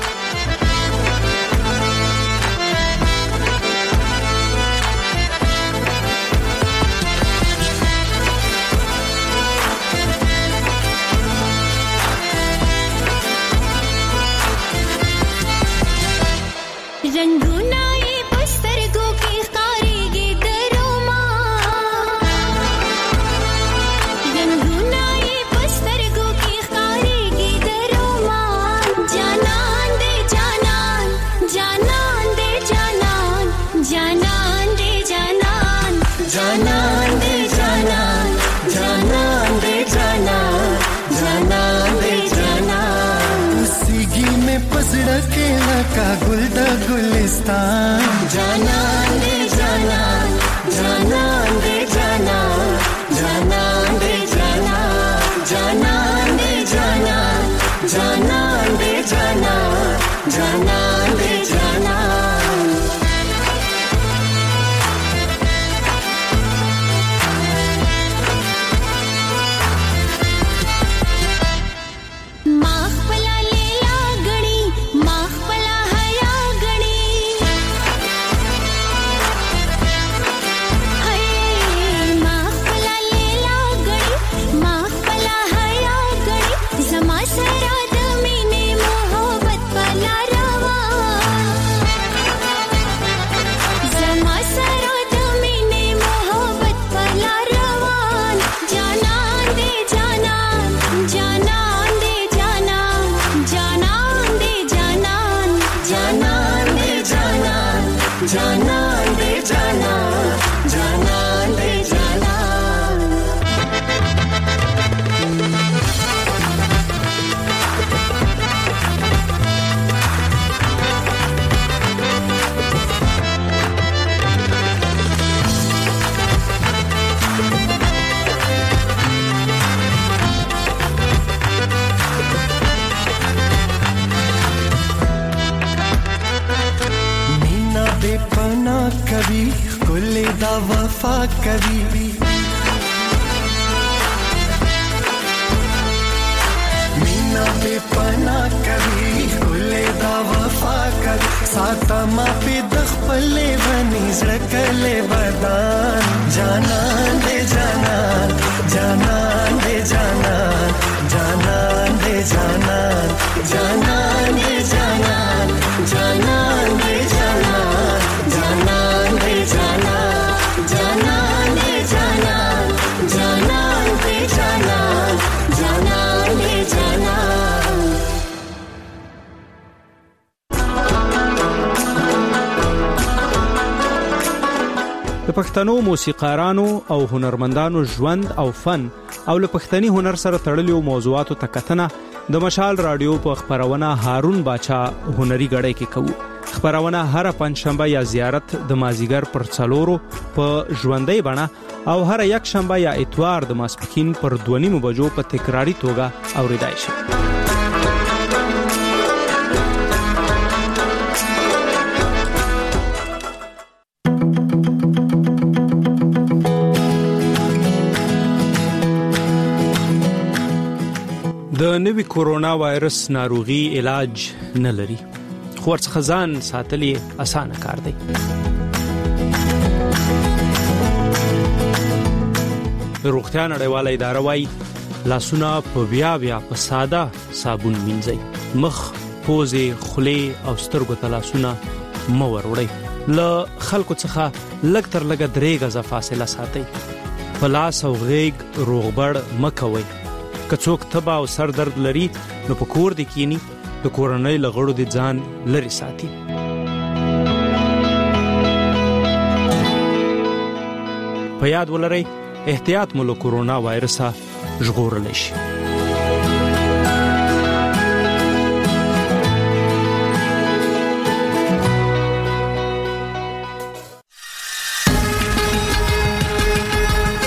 का गुलदा गुलिस्तान जाना दे जाना जाना दे जाना जाना दे जाना जाना दे जाना जाना दे जाना जाना दे जाना کوي کله دا وفا کوي مینا په پنا کوي کله دا وفا کوي ساته ما په د خپل ونی زړکلې بدن جانان دې جانان جانان دې جانان جانان دې جانان جانان دې جانان جانان دې جانان جانان دې جانان جانان دې جانان جانان دې جانان جانان دې جانان د پښتنو موسیقارانو او هنرمندانو ژوند او فن او له پښتني هنر سره تړلو موضوعاتو ته کتنه د مشال رادیو په خبرونه هارون باچا هنري غړې کې کوو. خبرونه هر پنځشنبه یا زیارت د مازیګر پر څلورو په ژوندۍ بڼه او هر یک شنبه یا اتوار د ماسپښین پر دوه نیمو بجو په تکراری توګه اوریدای شي. د نوي کورونا وایرس ناروغي علاج نه لري خو ورڅخه ځان ساتل اسانه کار دی. روغتیا نړیواله اداره وايي لاسونه په بیا بیا په ساده صابون مینځئ، مخ، پوزې، خولې او سترګو ته لاسونه مه وروړئ. له خلکو څخه لږ تر لږه درې غزه فاصله ساتئ. په لاس او غیږ روغبړ مه کوئ. که څوک تبه او سر درد لري نو په کور دې کینی، د کورنۍ له غړو دې ځان لرې ساتي. په یاد ولرئ احتیاط مو له کورونا وایرسه ژغورلی شي.